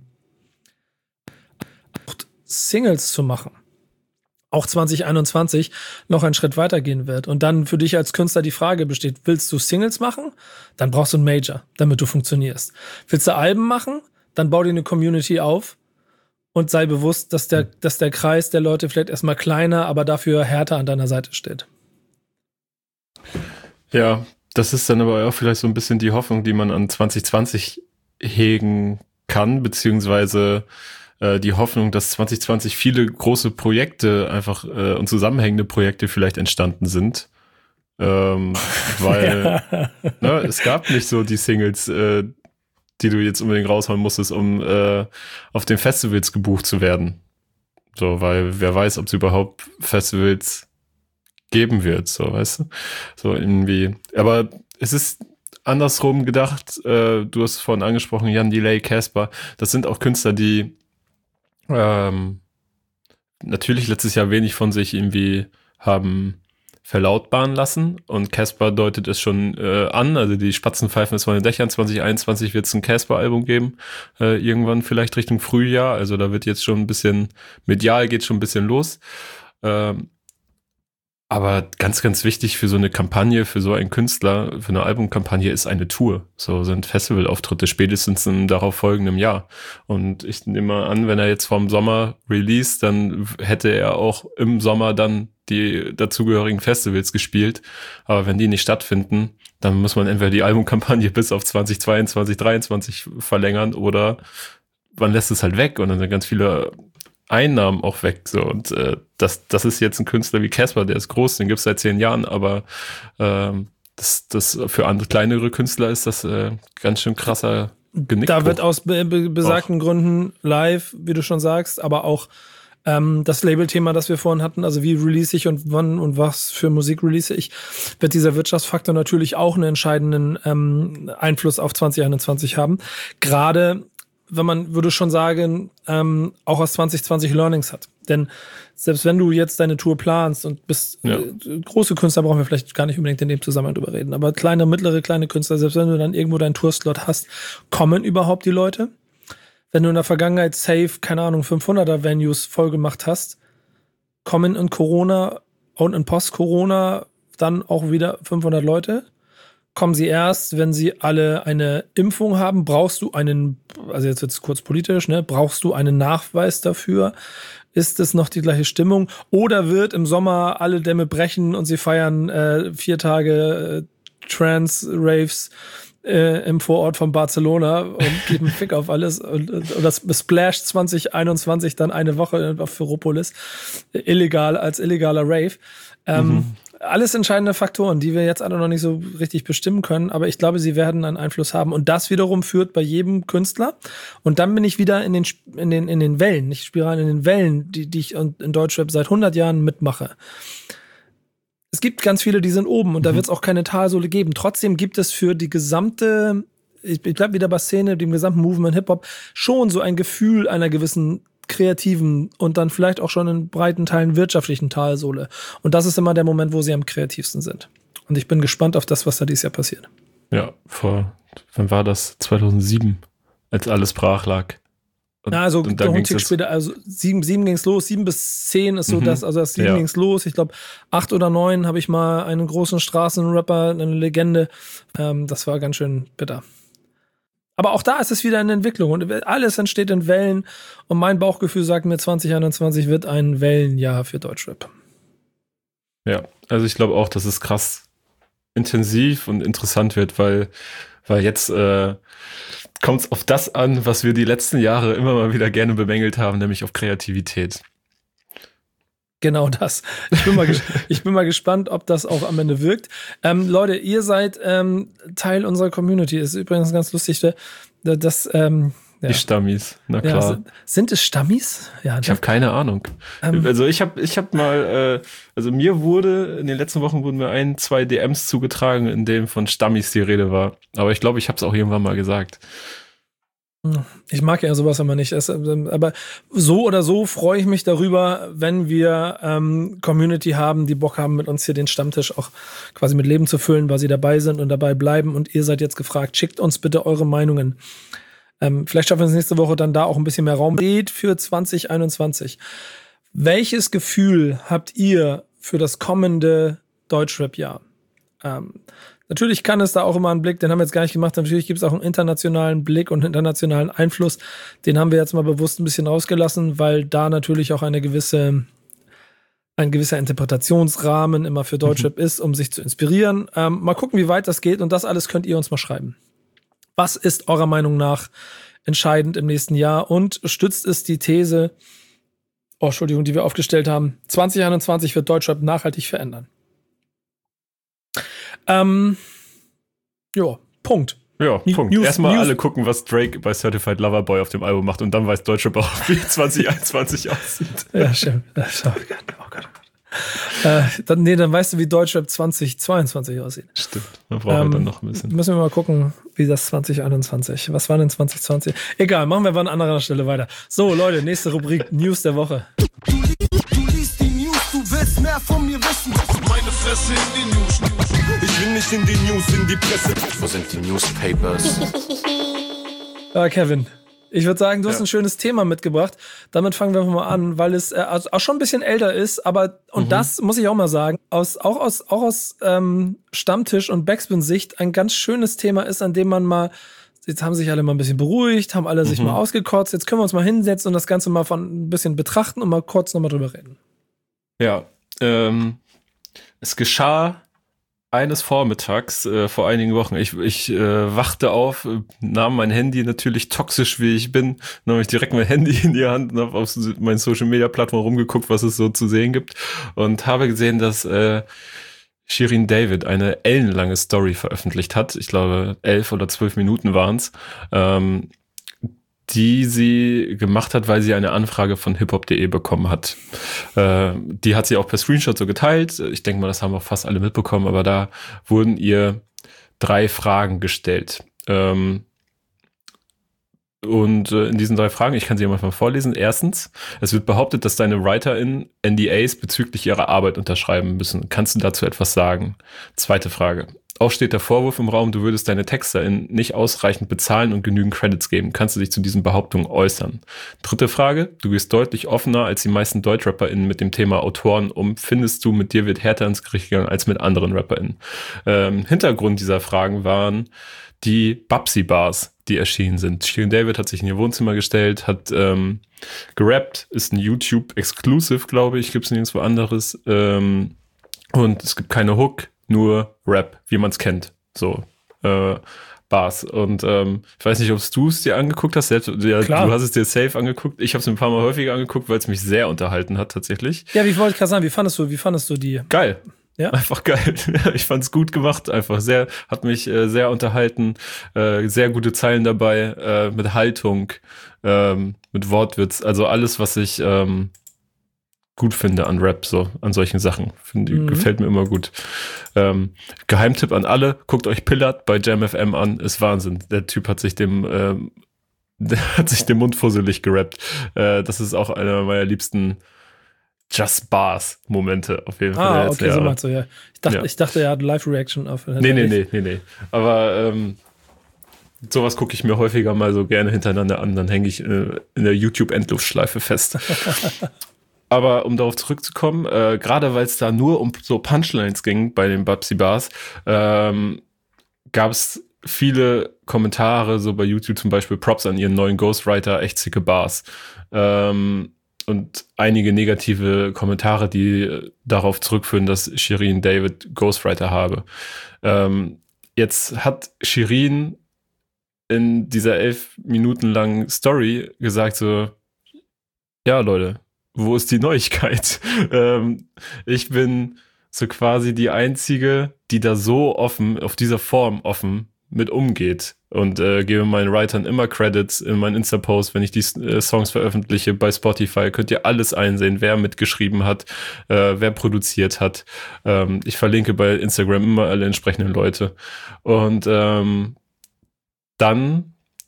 Speaker 3: Singles zu machen, auch zwanzig einundzwanzig noch einen Schritt weitergehen wird. Und dann für dich als Künstler die Frage besteht, willst du Singles machen? Dann brauchst du einen Major, damit du funktionierst. Willst du Alben machen? Dann bau dir eine Community auf und sei bewusst, dass der, dass der Kreis der Leute vielleicht erstmal kleiner, aber dafür härter an deiner Seite steht.
Speaker 4: Ja, das ist dann aber auch vielleicht so ein bisschen die Hoffnung, die man an zwanzig zwanzig hegen kann, beziehungsweise äh, die Hoffnung, dass zwanzig zwanzig viele große Projekte einfach äh, und zusammenhängende Projekte vielleicht entstanden sind. Ähm, weil ja. ne, es gab nicht so die Singles, äh, die du jetzt unbedingt raushauen musstest, um äh, auf den Festivals gebucht zu werden. So, weil wer weiß, ob es überhaupt Festivals geben wird, so, weißt du? So irgendwie. Aber es ist andersrum gedacht, äh, du hast vorhin angesprochen, Jan Delay, Casper, das sind auch Künstler, die ähm, natürlich letztes Jahr wenig von sich irgendwie haben verlautbaren lassen und Casper deutet es schon äh, an, also die Spatzen pfeifen es von den Dächern, zwanzig einundzwanzig wird es ein Casper-Album geben, äh, irgendwann vielleicht Richtung Frühjahr, also da wird jetzt schon ein bisschen, medial geht schon ein bisschen los, ähm, aber ganz, ganz wichtig für so eine Kampagne, für so einen Künstler, für eine Albumkampagne ist eine Tour. So sind Festivalauftritte spätestens im darauf folgenden Jahr. Und ich nehme mal an, wenn er jetzt vom Sommer release, dann hätte er auch im Sommer dann die dazugehörigen Festivals gespielt. Aber wenn die nicht stattfinden, dann muss man entweder die Albumkampagne bis auf zwanzig zweiundzwanzig, dreiundzwanzig verlängern oder man lässt es halt weg und dann sind ganz viele Einnahmen auch weg. So. Und äh, das, das ist jetzt ein Künstler wie Casper, der ist groß, den gibt es seit zehn Jahren, aber ähm, das, das für andere kleinere Künstler ist das äh, ganz schön krasser Genickbruch.
Speaker 3: Da wird aus be- be- besagten Och. Gründen live, wie du schon sagst, aber auch ähm, das Label-Thema, das wir vorhin hatten, also wie release ich und wann und was für Musik release ich, wird dieser Wirtschaftsfaktor natürlich auch einen entscheidenden ähm, Einfluss auf zwanzig einundzwanzig haben. Gerade wenn man, würde schon sagen, ähm, auch aus zwanzig zwanzig Learnings hat. Denn selbst wenn du jetzt deine Tour planst und bist, ja. äh, große Künstler brauchen wir vielleicht gar nicht unbedingt in dem Zusammenhang drüber reden, aber kleine, mittlere, kleine Künstler, selbst wenn du dann irgendwo deinen Tourslot hast, kommen überhaupt die Leute? Wenn du in der Vergangenheit safe, keine Ahnung, fünfhunderter Venues voll gemacht hast, kommen in Corona und in Post-Corona dann auch wieder fünfhundert Leute? Kommen sie erst, wenn sie alle eine Impfung haben? Brauchst du einen, also jetzt wird es kurz politisch, ne? Brauchst du einen Nachweis dafür? Ist es noch die gleiche Stimmung? Oder wird im Sommer alle Dämme brechen und sie feiern äh, vier Tage äh, Trance-Raves äh, im Vorort von Barcelona und geben Fick auf alles und, und das Splash zwanzig einundzwanzig dann eine Woche auf Ferropolis illegal als illegaler Rave. Ähm, mhm. Alles entscheidende Faktoren, die wir jetzt alle noch nicht so richtig bestimmen können, aber ich glaube, sie werden einen Einfluss haben und das wiederum führt bei jedem Künstler und dann bin ich wieder in den in den in den Wellen, nicht Spiralen, in den Wellen, die die ich in Deutschrap seit hundert Jahren mitmache. Es gibt ganz viele, die sind oben und mhm. da wird es auch keine Talsohle geben. Trotzdem gibt es für die gesamte, ich bleib wieder bei Szene, dem gesamten Movement Hip-Hop schon so ein Gefühl einer gewissen kreativen und dann vielleicht auch schon in breiten Teilen wirtschaftlichen Talsohle. Und das ist immer der Moment, wo sie am kreativsten sind. Und ich bin gespannt auf das, was da dieses Jahr passiert.
Speaker 4: Ja, vor, wann war das? zweitausendsieben, als alles brach lag. Und,
Speaker 3: ja, also
Speaker 4: und
Speaker 3: noch ein Tick später, also sieben, sieben ging's los, sieben bis zehn ist so mhm. das, also das sieben ja. ging's los. Ich glaube, acht oder neun habe ich mal einen großen Straßenrapper, eine Legende. Ähm, das war ganz schön bitter. Aber auch da ist es wieder eine Entwicklung und alles entsteht in Wellen und mein Bauchgefühl sagt mir, zwanzig einundzwanzig wird ein Wellenjahr für Deutschrap.
Speaker 4: Ja, also ich glaube auch, dass es krass intensiv und interessant wird, weil, weil jetzt äh, kommt es auf das an, was wir die letzten Jahre immer mal wieder gerne bemängelt haben, nämlich auf Kreativität.
Speaker 3: Genau das. Ich bin mal, ges- ich bin mal gespannt, ob das auch am Ende wirkt. Ähm, Leute, ihr seid ähm, Teil unserer Community. Das ist übrigens ganz lustig, dass ähm, ja.
Speaker 4: Die Stammis, na klar.
Speaker 3: Ja, sind, sind es Stammis? Ja,
Speaker 4: ich habe keine Ahnung. Ähm, also ich habe ich hab mal, äh, also mir wurde, in den letzten Wochen wurden mir ein, zwei D Ms zugetragen, in denen von Stammis die Rede war. Aber ich glaube, ich habe es auch irgendwann mal gesagt.
Speaker 3: Ich mag ja sowas immer nicht. Das, aber so oder so freue ich mich darüber, wenn wir ähm, Community haben, die Bock haben, mit uns hier den Stammtisch auch quasi mit Leben zu füllen, weil sie dabei sind und dabei bleiben. Und ihr seid jetzt gefragt, schickt uns bitte eure Meinungen. Ähm, vielleicht schaffen wir es nächste Woche dann da auch ein bisschen mehr Raum. Geht für zwanzig einundzwanzig. Welches Gefühl habt ihr für das kommende Deutschrap-Jahr? Ähm, Natürlich kann es da auch immer einen Blick, den haben wir jetzt gar nicht gemacht, natürlich gibt es auch einen internationalen Blick und einen internationalen Einfluss. Den haben wir jetzt mal bewusst ein bisschen rausgelassen, weil da natürlich auch eine gewisse, ein gewisser Interpretationsrahmen immer für Deutschrap mhm. ist, um sich zu inspirieren. Ähm, mal gucken, wie weit das geht und das alles könnt ihr uns mal schreiben. Was ist eurer Meinung nach entscheidend im nächsten Jahr und stützt es die These, oh, Entschuldigung, die wir aufgestellt haben, zwanzig einundzwanzig wird Deutschrap nachhaltig verändern? Ähm, ja, Punkt.
Speaker 4: Ja, Punkt. News, Erstmal News. Alle gucken, was Drake bei Certified Lover Boy auf dem Album macht und dann weiß Deutschrap auch, wie zwanzig einundzwanzig aussieht.
Speaker 3: Ja, stimmt. Oh Gott, oh Gott, oh Gott. Äh, dann, nee, dann weißt du, wie Deutschrap zwanzig zweiundzwanzig aussieht.
Speaker 4: Stimmt, man braucht ähm, dann noch ein bisschen.
Speaker 3: Müssen wir mal gucken, wie das zwanzig einundzwanzig, was war denn zwanzig zwanzig? Egal, machen wir an anderer Stelle weiter. So, Leute, nächste Rubrik, News der Woche.
Speaker 2: Du, du liest die News, du willst mehr von mir wissen. Meine Fresse in die News. Ich will nicht in die News, in die Presse.
Speaker 6: Wo sind die Newspapers?
Speaker 3: Ja, Kevin, ich würde sagen, du hast
Speaker 4: ja.
Speaker 3: ein schönes Thema mitgebracht. Damit fangen wir mal an, weil es äh, auch schon ein bisschen älter ist, aber, und mhm. das muss ich auch mal sagen, aus, auch aus, auch aus ähm, Stammtisch- und Backspin-Sicht ein ganz schönes Thema ist, an dem man mal, jetzt haben sich alle mal ein bisschen beruhigt, haben alle sich
Speaker 4: mhm.
Speaker 3: mal ausgekotzt, jetzt können wir uns mal hinsetzen und das Ganze mal von ein bisschen betrachten und mal kurz nochmal drüber reden.
Speaker 4: Ja, ähm, es geschah eines Vormittags äh, vor einigen Wochen. Ich, ich äh, wachte auf, äh, nahm mein Handy, natürlich toxisch wie ich bin, nahm ich direkt mein Handy in die Hand und habe auf meinen Social-Media-Plattformen rumgeguckt, was es so zu sehen gibt und habe gesehen, dass äh, Shirin David eine ellenlange Story veröffentlicht hat. Ich glaube, elf oder zwölf Minuten waren es. Ähm, die sie gemacht hat, weil sie eine Anfrage von hiphop punkt de bekommen hat. Äh, die hat sie auch per Screenshot so geteilt. Ich denke mal, das haben auch fast alle mitbekommen, aber da wurden ihr drei Fragen gestellt. Ähm, und äh, in diesen drei Fragen, ich kann sie ja mal vorlesen. Erstens, es wird behauptet, dass deine WriterInnen N D As bezüglich ihrer Arbeit unterschreiben müssen. Kannst du dazu etwas sagen? Zweite Frage. Auch steht der Vorwurf im Raum, du würdest deine TexterInnen nicht ausreichend bezahlen und genügend Credits geben. Kannst du dich zu diesen Behauptungen äußern? Dritte Frage, du gehst deutlich offener als die meisten DeutschrapperInnen mit dem Thema Autoren um. Findest du, mit dir wird härter ins Gericht gegangen als mit anderen RapperInnen? Ähm, Hintergrund dieser Fragen waren die Babsi-Bars, die erschienen sind. Shirin David hat sich in ihr Wohnzimmer gestellt, hat ähm, gerappt, ist ein YouTube-Exclusive, glaube ich, gibt es nirgendwo anderes. Ähm, und es gibt keine Hook, nur Rap, wie man es kennt. So, äh, Bars. Und ähm, ich weiß nicht, ob du es dir angeguckt hast. Selbst, ja, du hast es dir safe angeguckt. Ich habe es mir ein paar Mal häufiger angeguckt, weil es mich sehr unterhalten hat, tatsächlich.
Speaker 3: Ja, wie wollte ich gerade sagen, wie fandest du, wie fandest du die?
Speaker 4: Geil.
Speaker 3: Ja?
Speaker 4: Einfach geil. Ich fand es gut gemacht, einfach sehr, hat mich äh, sehr unterhalten, äh, sehr gute Zeilen dabei, äh, mit Haltung, ähm, mit Wortwitz, also alles, was ich ähm, gut finde an Rap, so an solchen Sachen. Find, mhm. Gefällt mir immer gut. Ähm, Geheimtipp an alle, guckt euch Pillard bei Jam F M an, ist Wahnsinn. Der Typ hat sich dem ähm, der hat sich den Mund fusselig gerappt. Äh, das ist auch einer meiner liebsten Just Bars Momente auf jeden Fall.
Speaker 3: Ah, okay, so meinst du, ja. Ich dachte, ja. ich dachte, er hat Live-Reaction auf.
Speaker 4: Nee, nee, nee, nee, nee. Aber ähm, sowas gucke ich mir häufiger mal so gerne hintereinander an, dann hänge ich äh, in der YouTube-Endlosschleife fest. Aber um darauf zurückzukommen, äh, gerade weil es da nur um so Punchlines ging bei den Babsi-Bars, ähm, gab es viele Kommentare, so bei YouTube zum Beispiel, Props an ihren neuen Ghostwriter, echt zicke Bars. Ähm, und einige negative Kommentare, die darauf zurückführen, dass Shirin David Ghostwriter habe. Ähm, jetzt hat Shirin in dieser elf Minuten langen Story gesagt so, ja Leute, wo ist die Neuigkeit? ähm, ich bin so quasi die Einzige, die da so offen, auf dieser Form offen mit umgeht und äh, gebe meinen Writern immer Credits in meinen Insta-Post, wenn ich die äh, Songs veröffentliche bei Spotify, könnt ihr alles einsehen, wer mitgeschrieben hat, äh, wer produziert hat. Ähm, ich verlinke bei Instagram immer alle entsprechenden Leute. Und ähm, dann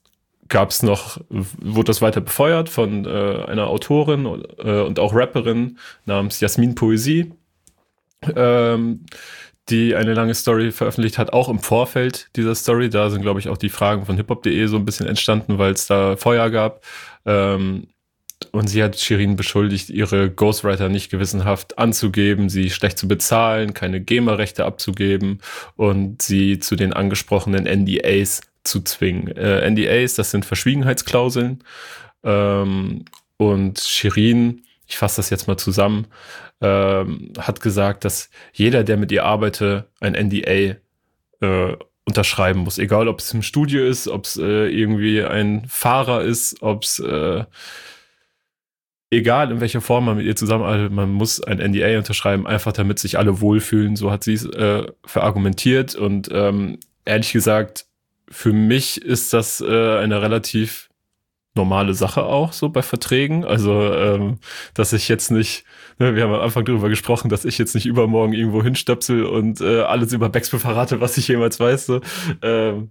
Speaker 4: gab es noch, wurde das weiter befeuert von äh, einer Autorin äh, und auch Rapperin namens Jasmin Poesie, ähm, die eine lange Story veröffentlicht hat, auch im Vorfeld dieser Story. Da sind, glaube ich, auch die Fragen von hiphop punkt de so ein bisschen entstanden, weil es da Feuer gab. Ähm, und sie hat Shirin beschuldigt, ihre Ghostwriter nicht gewissenhaft anzugeben, sie schlecht zu bezahlen, keine GEMA-Rechte abzugeben und sie zu den angesprochenen N D As zu zwingen. Äh, N D As, das sind Verschwiegenheitsklauseln. Ähm, und Shirin, ich fasse das jetzt mal zusammen, ähm, hat gesagt, dass jeder, der mit ihr arbeite, ein N D A äh, unterschreiben muss. Egal, ob es im Studio ist, ob es äh, irgendwie ein Fahrer ist, ob es äh, egal in welcher Form man mit ihr zusammenarbeitet, man muss ein N D A unterschreiben, einfach damit sich alle wohlfühlen. So hat sie es äh, verargumentiert. Und ähm, ehrlich gesagt, für mich ist das äh, eine relativ normale Sache auch so bei Verträgen. Also, ähm, dass ich jetzt nicht, ne, wir haben am Anfang darüber gesprochen, dass ich jetzt nicht übermorgen irgendwo hinstöpsel und äh, alles über Backspin verrate, was ich jemals weiß. So. Ähm,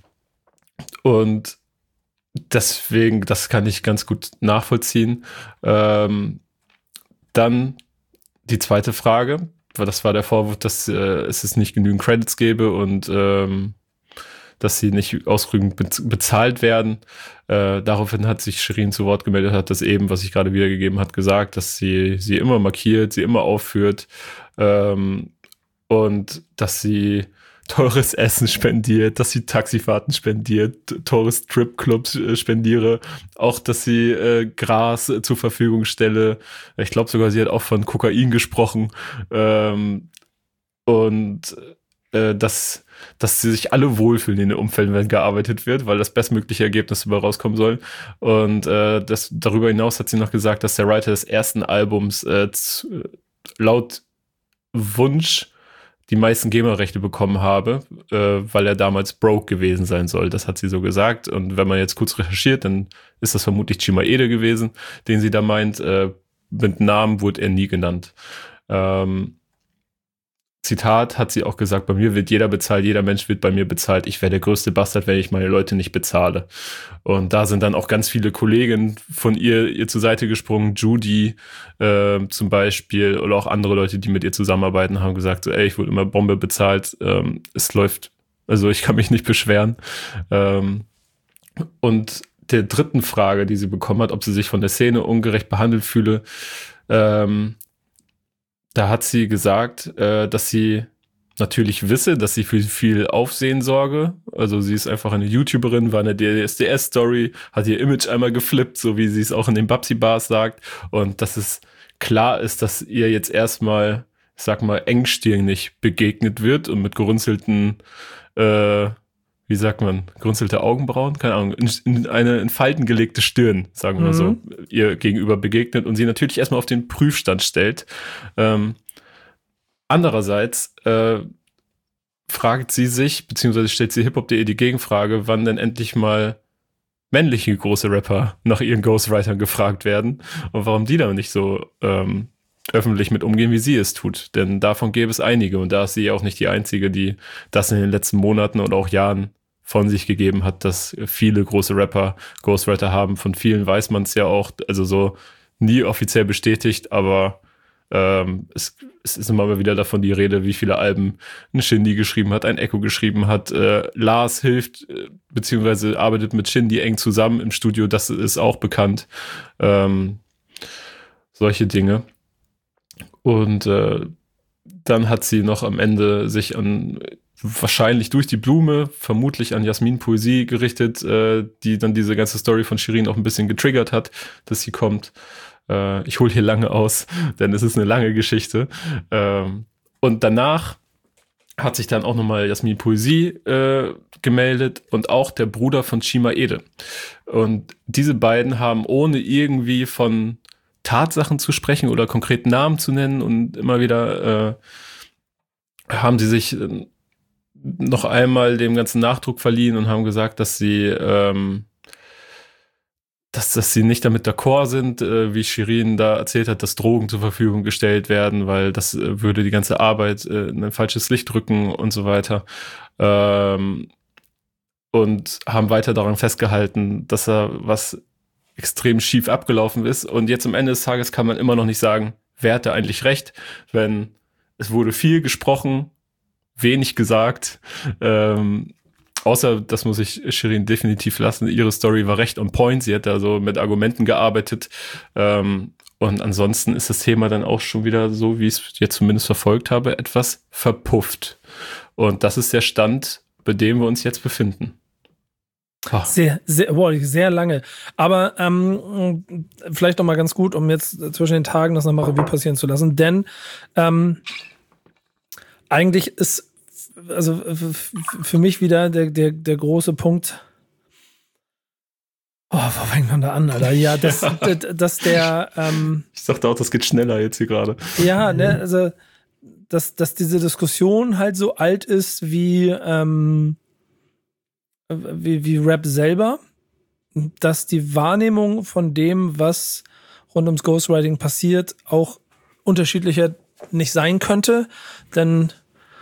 Speaker 4: und deswegen, das kann ich ganz gut nachvollziehen. Ähm, dann die zweite Frage, weil das war der Vorwurf, dass äh, es es nicht genügend Credits gäbe und ähm, dass sie nicht ausreichend bezahlt werden. Äh, daraufhin hat sich Shirin zu Wort gemeldet, hat das eben, was ich gerade wiedergegeben hat, gesagt, dass sie sie immer markiert, sie immer aufführt ähm, und dass sie teures Essen spendiert, dass sie Taxifahrten spendiert, teures Stripclubs äh, spendiere, auch, dass sie äh, Gras äh, zur Verfügung stelle. Ich glaube sogar, sie hat auch von Kokain gesprochen ähm, und äh, dass dass sie sich alle wohlfühlen in den Umfelden, wenn gearbeitet wird, weil das bestmögliche Ergebnis dabei rauskommen soll. Und äh, das, darüber hinaus hat sie noch gesagt, dass der Writer des ersten Albums äh, zu, laut Wunsch die meisten GEMA-Rechte bekommen habe, äh, weil er damals broke gewesen sein soll. Das hat sie so gesagt. Und wenn man jetzt kurz recherchiert, dann ist das vermutlich Chimaede gewesen, den sie da meint. Äh, mit Namen wurde er nie genannt. Ähm, Zitat hat sie auch gesagt, bei mir wird jeder bezahlt, jeder Mensch wird bei mir bezahlt. Ich wäre der größte Bastard, wenn ich meine Leute nicht bezahle. Und da sind dann auch ganz viele Kollegen von ihr ihr zur Seite gesprungen. Judy äh, zum Beispiel oder auch andere Leute, die mit ihr zusammenarbeiten, haben gesagt, so, ey, ich wurde immer Bombe bezahlt. Ähm, es läuft, also ich kann mich nicht beschweren. Ähm, und der dritten Frage, die sie bekommen hat, ob sie sich von der Szene ungerecht behandelt fühle, ähm, da hat sie gesagt, äh, dass sie natürlich wisse, dass sie für viel Aufsehen sorge. Also sie ist einfach eine YouTuberin, war in der D S D S-Story, hat ihr Image einmal geflippt, so wie sie es auch in den Babsi-Bars sagt. Und dass es klar ist, dass ihr jetzt erstmal, ich sag mal, engstirnig begegnet wird und mit gerunzelten, äh, wie sagt man, gerunzelte Augenbrauen, keine Ahnung, in, in eine in Falten gelegte Stirn, sagen wir mal so, ihr gegenüber begegnet und sie natürlich erstmal auf den Prüfstand stellt. Ähm, andererseits äh, fragt sie sich, beziehungsweise stellt sie hiphop punkt de die Gegenfrage, wann denn endlich mal männliche große Rapper nach ihren Ghostwritern gefragt werden und warum die da nicht so ähm, öffentlich mit umgehen, wie sie es tut. Denn davon gäbe es einige und da ist sie auch nicht die Einzige, die das in den letzten Monaten und auch Jahren von sich gegeben hat, dass viele große Rapper Ghostwriter haben. Von vielen weiß man es ja auch, also so nie offiziell bestätigt, aber ähm, es, es ist immer mal wieder davon die Rede, wie viele Alben ein Shindy geschrieben hat, ein Echo geschrieben hat. Äh, Lars hilft, äh, beziehungsweise arbeitet mit Shindy eng zusammen im Studio, das ist auch bekannt. Ähm, solche Dinge. Und äh, dann hat sie noch am Ende sich an wahrscheinlich durch die Blume, vermutlich an Jasmin Poesie gerichtet, äh, die dann diese ganze Story von Shirin auch ein bisschen getriggert hat, dass sie kommt. Äh, ich hole hier lange aus, denn es ist eine lange Geschichte. Ähm, und danach hat sich dann auch nochmal Jasmin Poesie äh, gemeldet und auch der Bruder von Chimaede. Und diese beiden haben, ohne irgendwie von Tatsachen zu sprechen oder konkreten Namen zu nennen und immer wieder äh, haben sie sich äh, noch einmal dem ganzen Nachdruck verliehen und haben gesagt, dass sie ähm, dass, dass sie nicht damit d'accord sind, äh, wie Shirin da erzählt hat, dass Drogen zur Verfügung gestellt werden, weil das äh, würde die ganze Arbeit äh, in ein falsches Licht rücken und so weiter. Ähm, und haben weiter daran festgehalten, dass er was extrem schief abgelaufen ist. Und jetzt am Ende des Tages kann man immer noch nicht sagen, wer hatte eigentlich recht, wenn es wurde viel gesprochen, wenig gesagt. Ähm, außer, das muss ich Shirin definitiv lassen, ihre Story war recht on point. Sie hat also mit Argumenten gearbeitet. Ähm, und ansonsten ist das Thema dann auch schon wieder so, wie ich es jetzt zumindest verfolgt habe, etwas verpufft. Und das ist der Stand, bei dem wir uns jetzt befinden.
Speaker 3: Oh. Sehr, sehr, boah, sehr lange. Aber ähm, vielleicht noch mal ganz gut, um jetzt zwischen den Tagen das nochmal Revue passieren zu lassen. Denn ähm, eigentlich ist also f- für mich wieder der, der, der große Punkt. Oh, wo fängt man da an, Alter? Ja, dass, dass der ähm,
Speaker 4: ich dachte auch, das geht schneller jetzt hier gerade.
Speaker 3: Ja, ne, also dass, dass diese Diskussion halt so alt ist wie ähm, Wie, wie Rap selber, dass die Wahrnehmung von dem, was rund ums Ghostwriting passiert, auch unterschiedlicher nicht sein könnte, denn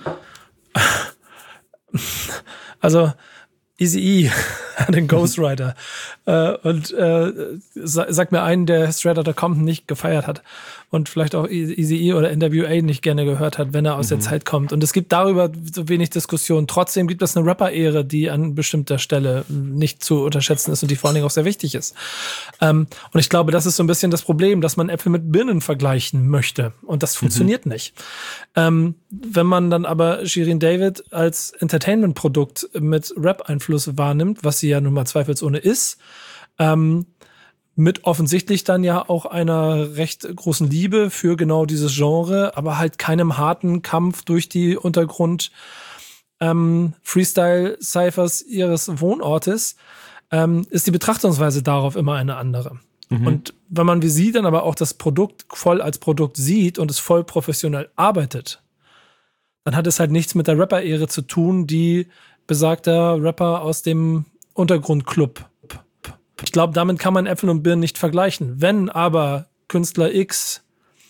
Speaker 3: also Eazy-E hat den Ghostwriter äh, und äh, sag mir einen, der Straight Outta Compton nicht gefeiert hat und vielleicht auch Eazy-E oder N W A nicht gerne gehört hat, wenn er aus mhm. der Zeit kommt. Und es gibt darüber so wenig Diskussion. Trotzdem gibt es eine Rapper-Ehre, die an bestimmter Stelle nicht zu unterschätzen ist und die vor allen Dingen auch sehr wichtig ist. Ähm, und ich glaube, das ist so ein bisschen das Problem, dass man Äpfel mit Birnen vergleichen möchte. Und das funktioniert mhm. nicht. Ähm, wenn man dann aber Shirin David als Entertainment-Produkt mit Rap-Einfluss wahrnimmt, was sie ja nun mal zweifelsohne ist, ähm, mit offensichtlich dann ja auch einer recht großen Liebe für genau dieses Genre, aber halt keinem harten Kampf durch die Untergrund ähm, Freestyle-Cyphers ihres Wohnortes, ähm, ist die Betrachtungsweise darauf immer eine andere. Mhm. Und wenn man wie sie dann aber auch das Produkt voll als Produkt sieht und es voll professionell arbeitet, dann hat es halt nichts mit der Rapper-Ehre zu tun, die besagter Rapper aus dem Untergrundclub. Ich glaube, damit kann man Äpfel und Birnen nicht vergleichen. Wenn aber Künstler X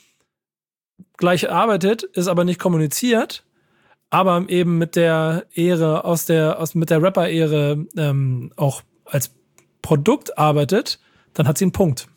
Speaker 3: gleich arbeitet, ist aber nicht kommuniziert, aber eben mit der Ehre aus der, aus, mit der Rapper-Ehre ähm, auch als Produkt arbeitet, dann hat sie einen Punkt.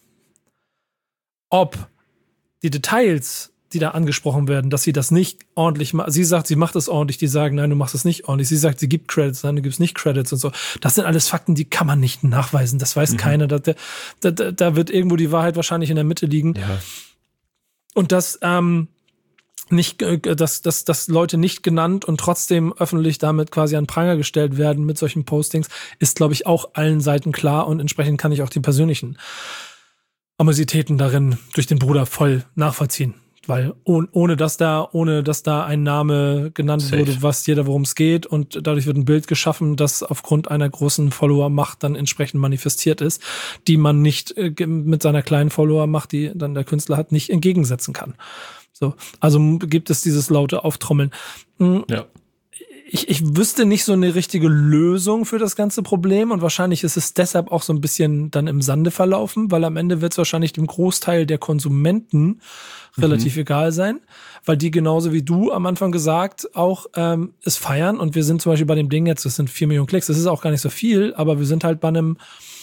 Speaker 3: Ob die Details, die da angesprochen werden, dass sie das nicht ordentlich macht. Sie sagt, sie macht es ordentlich, die sagen, nein, du machst es nicht ordentlich. Sie sagt, sie gibt Credits, nein, du gibst nicht Credits und so. Das sind alles Fakten, die kann man nicht nachweisen. Das weiß mhm. keiner. Da, da, da wird irgendwo die Wahrheit wahrscheinlich in der Mitte liegen. Ja. Und dass ähm, nicht, dass, dass, dass Leute nicht genannt und trotzdem öffentlich damit quasi an Pranger gestellt werden mit solchen Postings, ist, glaube ich, auch allen Seiten klar und entsprechend kann ich auch die persönlichen Amositäten darin durch den Bruder voll nachvollziehen. Weil oh, ohne dass da, ohne dass da ein Name genannt Safe. wurde, weiß jeder, worum es geht, und dadurch wird ein Bild geschaffen, das aufgrund einer großen Follower-Macht dann entsprechend manifestiert ist, die man nicht äh, mit seiner kleinen Follower-Macht, die dann der Künstler hat, nicht entgegensetzen kann. So, also gibt es dieses laute Auftrommeln. Mhm. Ja. Ich, ich wüsste nicht so eine richtige Lösung für das ganze Problem und wahrscheinlich ist es deshalb auch so ein bisschen dann im Sande verlaufen, weil am Ende wird es wahrscheinlich dem Großteil der Konsumenten relativ mhm. egal sein, weil die genauso wie du am Anfang gesagt auch ähm, es feiern und wir sind zum Beispiel bei dem Ding jetzt, das sind vier Millionen Klicks, das ist auch gar nicht so viel, aber wir sind halt bei einem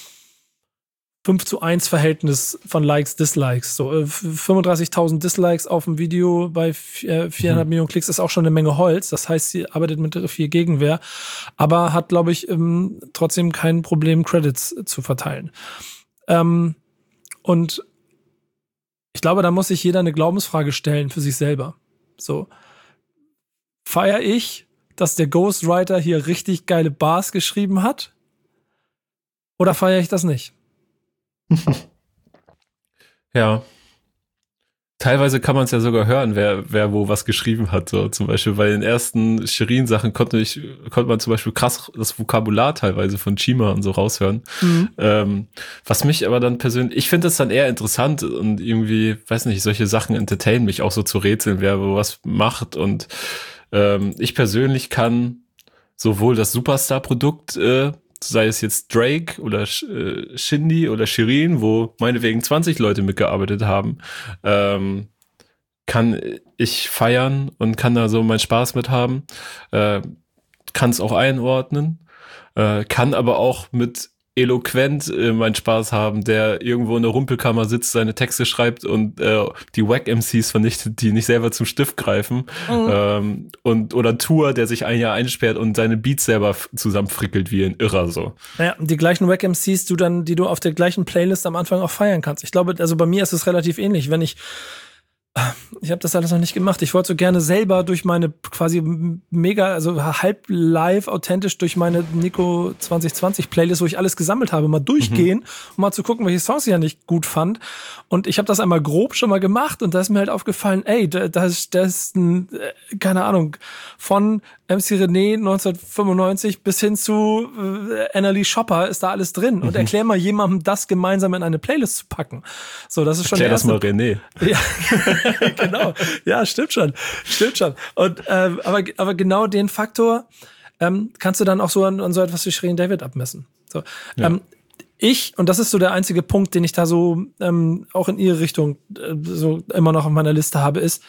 Speaker 3: fünf zu eins Verhältnis von Likes, Dislikes. So äh, fünfunddreißigtausend Dislikes auf dem Video bei viereinhalb mhm. Millionen Klicks ist auch schon eine Menge Holz. Das heißt, sie arbeitet mit viel Gegenwehr, aber hat, glaube ich, ähm, trotzdem kein Problem, Credits zu verteilen. Ähm, und ich glaube, da muss sich jeder eine Glaubensfrage stellen für sich selber. So, feiere ich, dass der Ghostwriter hier richtig geile Bars geschrieben hat? Oder feiere ich das nicht?
Speaker 4: Ja. Teilweise kann man es ja sogar hören, wer, wer wo was geschrieben hat. So zum Beispiel bei den ersten Shirin-Sachen konnte ich, konnte man zum Beispiel krass das Vokabular teilweise von Chima und so raushören. Mhm. Ähm, was mich aber dann persönlich, ich finde das dann eher interessant und irgendwie, weiß nicht, solche Sachen entertainen mich auch so zu rätseln, wer wo was macht. Und ähm, ich persönlich kann sowohl das Superstar-Produkt äh, sei es jetzt Drake oder äh, Shindy oder Shirin, wo meinetwegen zwanzig Leute mitgearbeitet haben, ähm, kann ich feiern und kann da so meinen Spaß mit haben, äh, kann es auch einordnen. äh, kann aber auch mit eloquent äh, meinen Spaß haben, der irgendwo in der Rumpelkammer sitzt, seine Texte schreibt und äh, die Wack-M Cs vernichtet, die nicht selber zum Stift greifen. Mhm. Ähm, und oder Tour, der sich ein Jahr einsperrt und seine Beats selber f- zusammenfrickelt wie ein Irrer so.
Speaker 3: Ja, die gleichen Wack-M Cs, du dann, die du auf der gleichen Playlist am Anfang auch feiern kannst. Ich glaube, also bei mir ist es relativ ähnlich, wenn ich Ich habe das alles noch nicht gemacht. Ich wollte so gerne selber durch meine quasi mega, also halb live authentisch durch meine Nico zwanzig zwanzig Playlist, wo ich alles gesammelt habe, mal durchgehen, mhm. um mal zu gucken, welche Songs ich ja nicht gut fand. Und ich habe das einmal grob schon mal gemacht und da ist mir halt aufgefallen, ey, da, da ist, da ist ein, keine Ahnung, von M C René neunzehnhundertfünfundneunzig bis hin zu äh, Annalie Shopper ist da alles drin. Und mhm. erklär mal jemandem, das gemeinsam in eine Playlist zu packen. So, das ist schon
Speaker 4: erklär
Speaker 3: der erste.
Speaker 4: Das mal René.
Speaker 3: Ja. Genau, ja, stimmt schon, stimmt schon. Und ähm, aber aber genau den Faktor ähm, kannst du dann auch so an, an so etwas wie Shirin David abmessen. So, ja. ähm, ich und das ist so der einzige Punkt, den ich da so ähm, auch in ihre Richtung äh, so immer noch auf meiner Liste habe, ist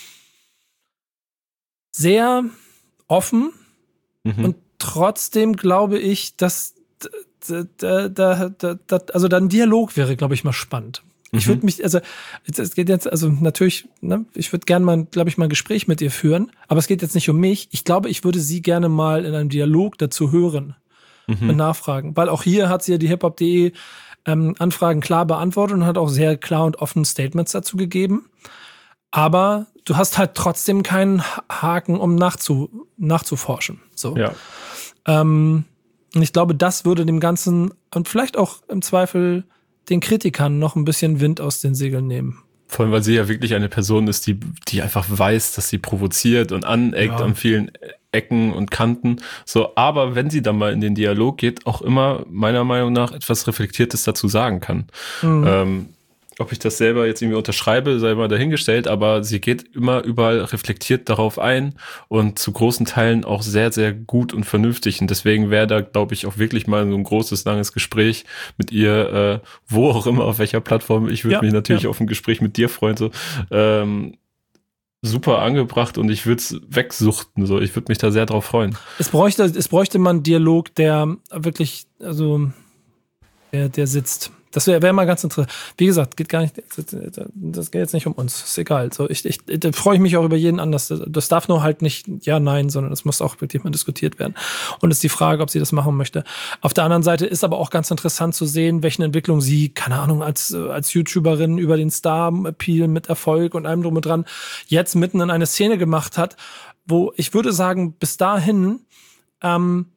Speaker 3: sehr offen mhm. und trotzdem glaube ich, dass da, da, da, da, also da ein Dialog wäre, glaube ich, mal spannend. Ich würde mich, also es geht jetzt, also natürlich, ne, ich würde gerne mal, glaube ich, mal ein Gespräch mit ihr führen, aber es geht jetzt nicht um mich. Ich glaube, ich würde sie gerne mal in einem Dialog dazu hören mhm. und nachfragen, weil auch hier hat sie ja die hiphop punkt de ähm, Anfragen klar beantwortet und hat auch sehr klar und offen Statements dazu gegeben. Aber du hast halt trotzdem keinen Haken, um nachzu, nachzuforschen. So.
Speaker 4: Ja.
Speaker 3: Ähm, und ich glaube, das würde dem Ganzen und vielleicht auch im Zweifel den Kritikern noch ein bisschen Wind aus den Segeln nehmen.
Speaker 4: Vor allem, weil sie ja wirklich eine Person ist, die die einfach weiß, dass sie provoziert und aneckt ja. an vielen Ecken und Kanten. So, aber wenn sie dann mal in den Dialog geht, auch immer meiner Meinung nach etwas Reflektiertes dazu sagen kann. Mhm. Ähm, ob ich das selber jetzt irgendwie unterschreibe, sei mal dahingestellt, aber sie geht immer überall reflektiert darauf ein und zu großen Teilen auch sehr, sehr gut und vernünftig. Und deswegen wäre da, glaube ich, auch wirklich mal so ein großes, langes Gespräch mit ihr, äh, wo auch immer, auf welcher Plattform. Ich würde ja, mich natürlich ja. auf ein Gespräch mit dir freuen. So, ähm, super angebracht und ich würde es wegsuchten. So, ich würde mich da sehr drauf freuen.
Speaker 3: Es bräuchte, es bräuchte mal einen Dialog, der wirklich, also der, der sitzt. Das wäre wär mal ganz interessant. Wie gesagt, geht gar nicht, das geht jetzt nicht um uns. Ist egal. So, ich, ich, da freue ich mich auch über jeden anders. Das, das darf nur halt nicht ja, nein, sondern es muss auch wirklich mal diskutiert werden. Und es ist die Frage, ob sie das machen möchte. Auf der anderen Seite ist aber auch ganz interessant zu sehen, welche Entwicklung sie, keine Ahnung, als, als YouTuberin über den Star-Appeal mit Erfolg und allem drum und dran jetzt mitten in eine Szene gemacht hat, wo ich würde sagen, bis dahin, ähm,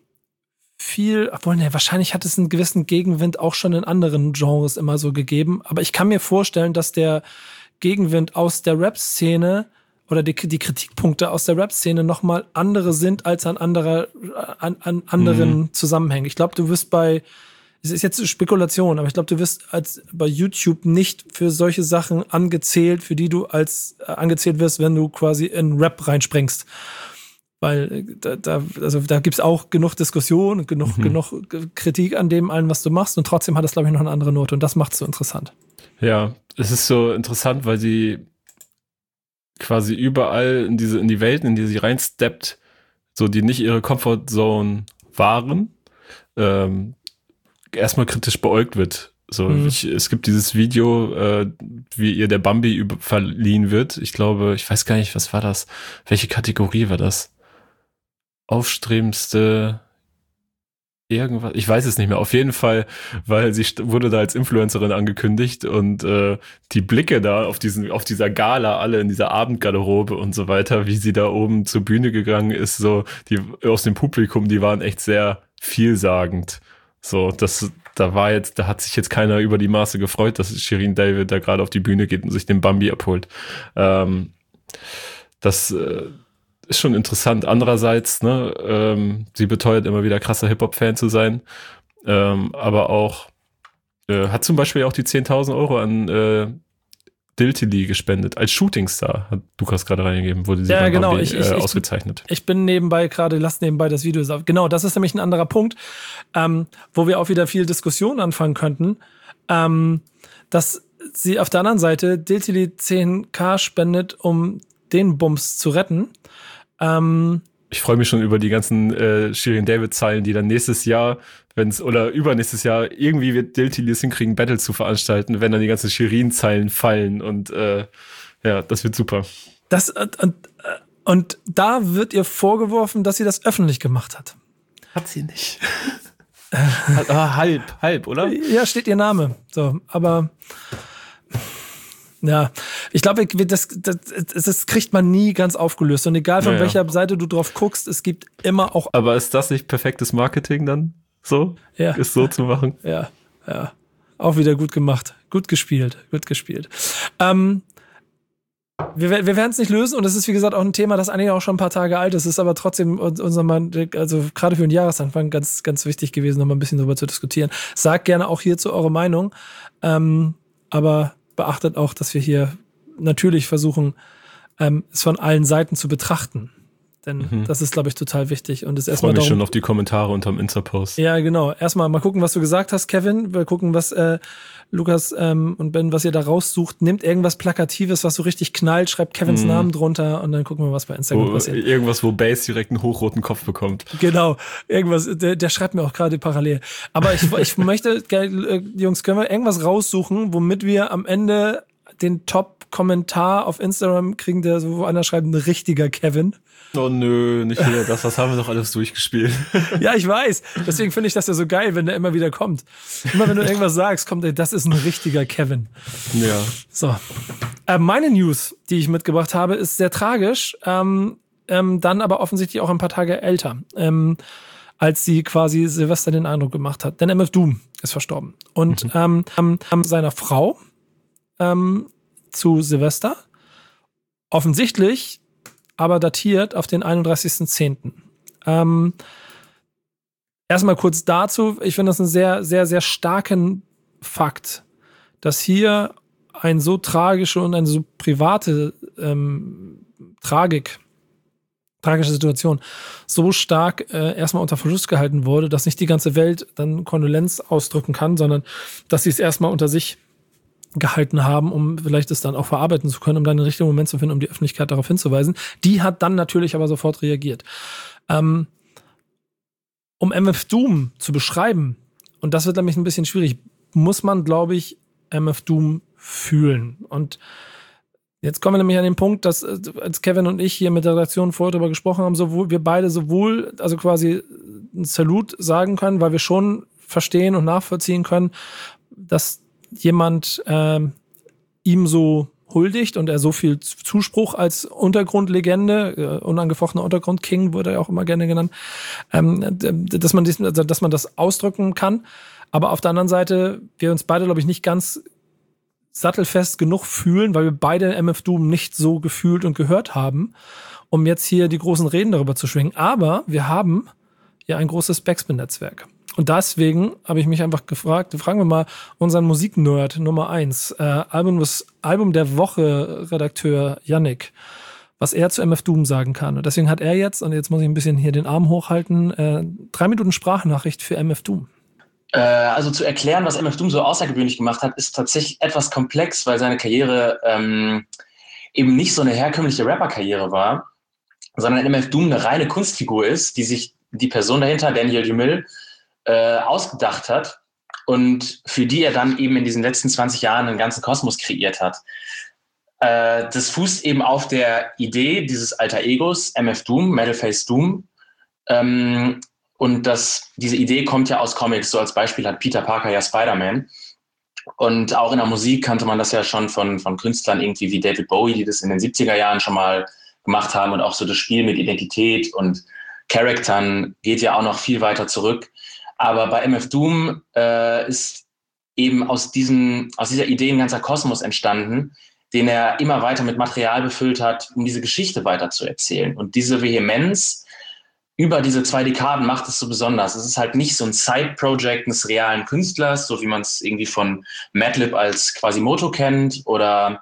Speaker 3: viel, obwohl, ne, wahrscheinlich hat es einen gewissen Gegenwind auch schon in anderen Genres immer so gegeben, aber ich kann mir vorstellen, dass der Gegenwind aus der Rap-Szene oder die, die Kritikpunkte aus der Rap-Szene nochmal andere sind als an anderer, an, an anderen mhm. Zusammenhängen. Ich glaube, du wirst bei, es ist jetzt Spekulation, aber ich glaube, du wirst als bei YouTube nicht für solche Sachen angezählt, für die du als äh, angezählt wirst, wenn du quasi in Rap reinspringst. Weil da, da, also da gibt's auch genug Diskussion und genug, mhm. genug Kritik an dem allen, was du machst. Und trotzdem hat das, glaube ich, noch eine andere Note. Und das macht's so interessant.
Speaker 4: Ja, es ist so interessant, weil sie quasi überall in diese, in die Welten, in die sie reinsteppt, so die nicht ihre Comfortzone waren, ähm, erstmal kritisch beäugt wird. So, mhm. ich, es gibt dieses Video, äh, wie ihr der Bambi über, verliehen wird. Ich glaube, ich weiß gar nicht, was war das? Welche Kategorie war das? Aufstrebendste irgendwas, ich weiß es nicht mehr, auf jeden Fall, weil sie wurde da als Influencerin angekündigt und äh, die Blicke da auf diesen, auf dieser Gala, alle in dieser Abendgarderobe und so weiter, wie sie da oben zur Bühne gegangen ist, so, die aus dem Publikum, die waren echt sehr vielsagend. So, das, da war jetzt, da hat sich jetzt keiner über die Maße gefreut, dass Shirin David da gerade auf die Bühne geht und sich den Bambi abholt. Ähm, das äh, ist schon interessant. Andererseits, ne, ähm, sie beteuert immer wieder krasser Hip-Hop-Fan zu sein, ähm, aber auch äh, hat zum Beispiel auch die zehntausend Euro an äh, Diltily gespendet, als Shootingstar, hat Lukas gerade reingegeben, wurde sie
Speaker 3: ja,
Speaker 4: dann
Speaker 3: genau.
Speaker 4: Bambi,
Speaker 3: ich, ich,
Speaker 4: äh, ausgezeichnet.
Speaker 3: Ich, ich bin nebenbei gerade, lass nebenbei das Video auf. Genau, das ist nämlich ein anderer Punkt, ähm, wo wir auch wieder viel Diskussion anfangen könnten, ähm, dass sie auf der anderen Seite Diltily zehntausend spendet, um den Bums zu retten. Ähm,
Speaker 4: Ich freue mich schon über die ganzen äh, Shirin David-Zeilen, die dann nächstes Jahr, wenn es oder übernächstes Jahr irgendwie wird Diltilis hinkriegen, Battle zu veranstalten, wenn dann die ganzen Shirin-Zeilen fallen und äh, ja, das wird super.
Speaker 3: Das, und, und, und da wird ihr vorgeworfen, dass sie das öffentlich gemacht hat.
Speaker 4: Hat sie nicht. ah, halb, halb, oder?
Speaker 3: Ja, steht ihr Name. So, aber ja, ich glaube, das, das, das kriegt man nie ganz aufgelöst. Und egal von ja, welcher ja. Seite du drauf guckst, es gibt immer auch.
Speaker 4: Aber ist das nicht perfektes Marketing dann? So?
Speaker 3: Ja.
Speaker 4: Ist so zu machen?
Speaker 3: Ja, ja. Auch wieder gut gemacht. Gut gespielt. Gut gespielt. Ähm, wir wir werden es nicht lösen und es ist, wie gesagt, auch ein Thema, das eigentlich auch schon ein paar Tage alt ist. Es ist aber trotzdem unser Mann, also gerade für den Jahresanfang ganz, ganz wichtig gewesen, noch mal ein bisschen darüber zu diskutieren. Sagt gerne auch hierzu eure Meinung. Ähm, aber beachtet auch, dass wir hier natürlich versuchen, ähm, es von allen Seiten zu betrachten. Denn mhm. das ist, glaube ich, total wichtig. Und es erstmal.
Speaker 4: Ich freue mich schon auf die Kommentare unterm Insta-Post.
Speaker 3: Ja, genau. Erstmal mal gucken, was du gesagt hast, Kevin. Wir gucken, was äh, Lukas ähm, und Ben, was ihr da raussucht. Nehmt irgendwas Plakatives, was so richtig knallt, schreibt Kevins mhm. Namen drunter und dann gucken wir, was bei Instagram
Speaker 4: wo,
Speaker 3: passiert.
Speaker 4: Irgendwas, wo Bass direkt einen hochroten Kopf bekommt.
Speaker 3: Genau. Irgendwas, der, der schreibt mir auch gerade parallel. Aber ich, ich möchte, äh, Jungs, können wir irgendwas raussuchen, womit wir am Ende den Top-Kommentar auf Instagram kriegen, der so, wo einer schreibt, ein richtiger Kevin.
Speaker 4: Oh nö, nicht wieder das, das haben wir doch alles durchgespielt.
Speaker 3: Ja, ich weiß. Deswegen finde ich das ja so geil, wenn der immer wieder kommt. Immer wenn du irgendwas sagst, kommt, ey, das ist ein richtiger Kevin.
Speaker 4: Ja.
Speaker 3: So. Äh, meine News, die ich mitgebracht habe, ist sehr tragisch, ähm, ähm, dann aber offensichtlich auch ein paar Tage älter, ähm, als sie quasi Silvester den Eindruck gemacht hat. Denn M F Doom ist verstorben. Und mhm. ähm, ähm, seiner Frau ähm, zu Silvester offensichtlich aber datiert auf den einunddreißigsten zehnten Ähm, erstmal kurz dazu, ich finde das einen sehr, sehr, sehr starken Fakt, dass hier eine so tragische und eine so private ähm, Tragik, tragische Situation so stark äh, erstmal unter Verschluss gehalten wurde, dass nicht die ganze Welt dann Kondolenz ausdrücken kann, sondern dass sie es erstmal unter sich gehalten haben, um vielleicht es dann auch verarbeiten zu können, um dann den richtigen Moment zu finden, um die Öffentlichkeit darauf hinzuweisen. Die hat dann natürlich aber sofort reagiert. Ähm, um M F Doom zu beschreiben, und das wird nämlich ein bisschen schwierig, muss man, glaube ich, M F Doom fühlen. Und jetzt kommen wir nämlich an den Punkt, dass als Kevin und ich hier mit der Redaktion vorher darüber gesprochen haben, sowohl wir beide sowohl, also quasi ein Salut sagen können, weil wir schon verstehen und nachvollziehen können, dass jemand ähm, ihm so huldigt und er so viel Zuspruch als Untergrundlegende, äh, unangefochtener Untergrundking wurde er auch immer gerne genannt, ähm, dass man dies, also, dass man das ausdrücken kann. Aber auf der anderen Seite, wir uns beide, glaube ich, nicht ganz sattelfest genug fühlen, weil wir beide M F Doom nicht so gefühlt und gehört haben, um jetzt hier die großen Reden darüber zu schwingen. Aber wir haben ja ein großes Backspin-Netzwerk. Und deswegen habe ich mich einfach gefragt, fragen wir mal unseren Musiknerd Nummer eins, äh, Album, Album der Woche Redakteur Yannick, was er zu M F Doom sagen kann. Und deswegen hat er jetzt, und jetzt muss ich ein bisschen hier den Arm hochhalten, äh, drei Minuten Sprachnachricht für M F Doom.
Speaker 7: Äh, also zu erklären, was M F Doom so außergewöhnlich gemacht hat, ist tatsächlich etwas komplex, weil seine Karriere ähm, eben nicht so eine herkömmliche Rapper-Karriere war, sondern M F Doom eine reine Kunstfigur ist, die sich die Person dahinter, Daniel Dumil, Äh, ausgedacht hat und für die er dann eben in diesen letzten zwanzig Jahren einen ganzen Kosmos kreiert hat. Äh, das fußt eben auf der Idee dieses Alter Egos, M F Doom, Metalface Doom. Ähm, und das, diese Idee kommt ja aus Comics. So als Beispiel hat Peter Parker ja Spider-Man. Und auch in der Musik kannte man das ja schon von, von Künstlern irgendwie wie David Bowie, die das in den siebziger Jahren schon mal gemacht haben. Und auch so das Spiel mit Identität und Charaktern geht ja auch noch viel weiter zurück. Aber bei M F Doom äh, ist eben aus, diesem, aus dieser Idee ein ganzer Kosmos entstanden, den er immer weiter mit Material befüllt hat, um diese Geschichte weiter zu erzählen. Und diese Vehemenz über diese zwei Dekaden macht es so besonders. Es ist halt nicht so ein Side-Project eines realen Künstlers, so wie man es irgendwie von Madlib als Quasimodo kennt oder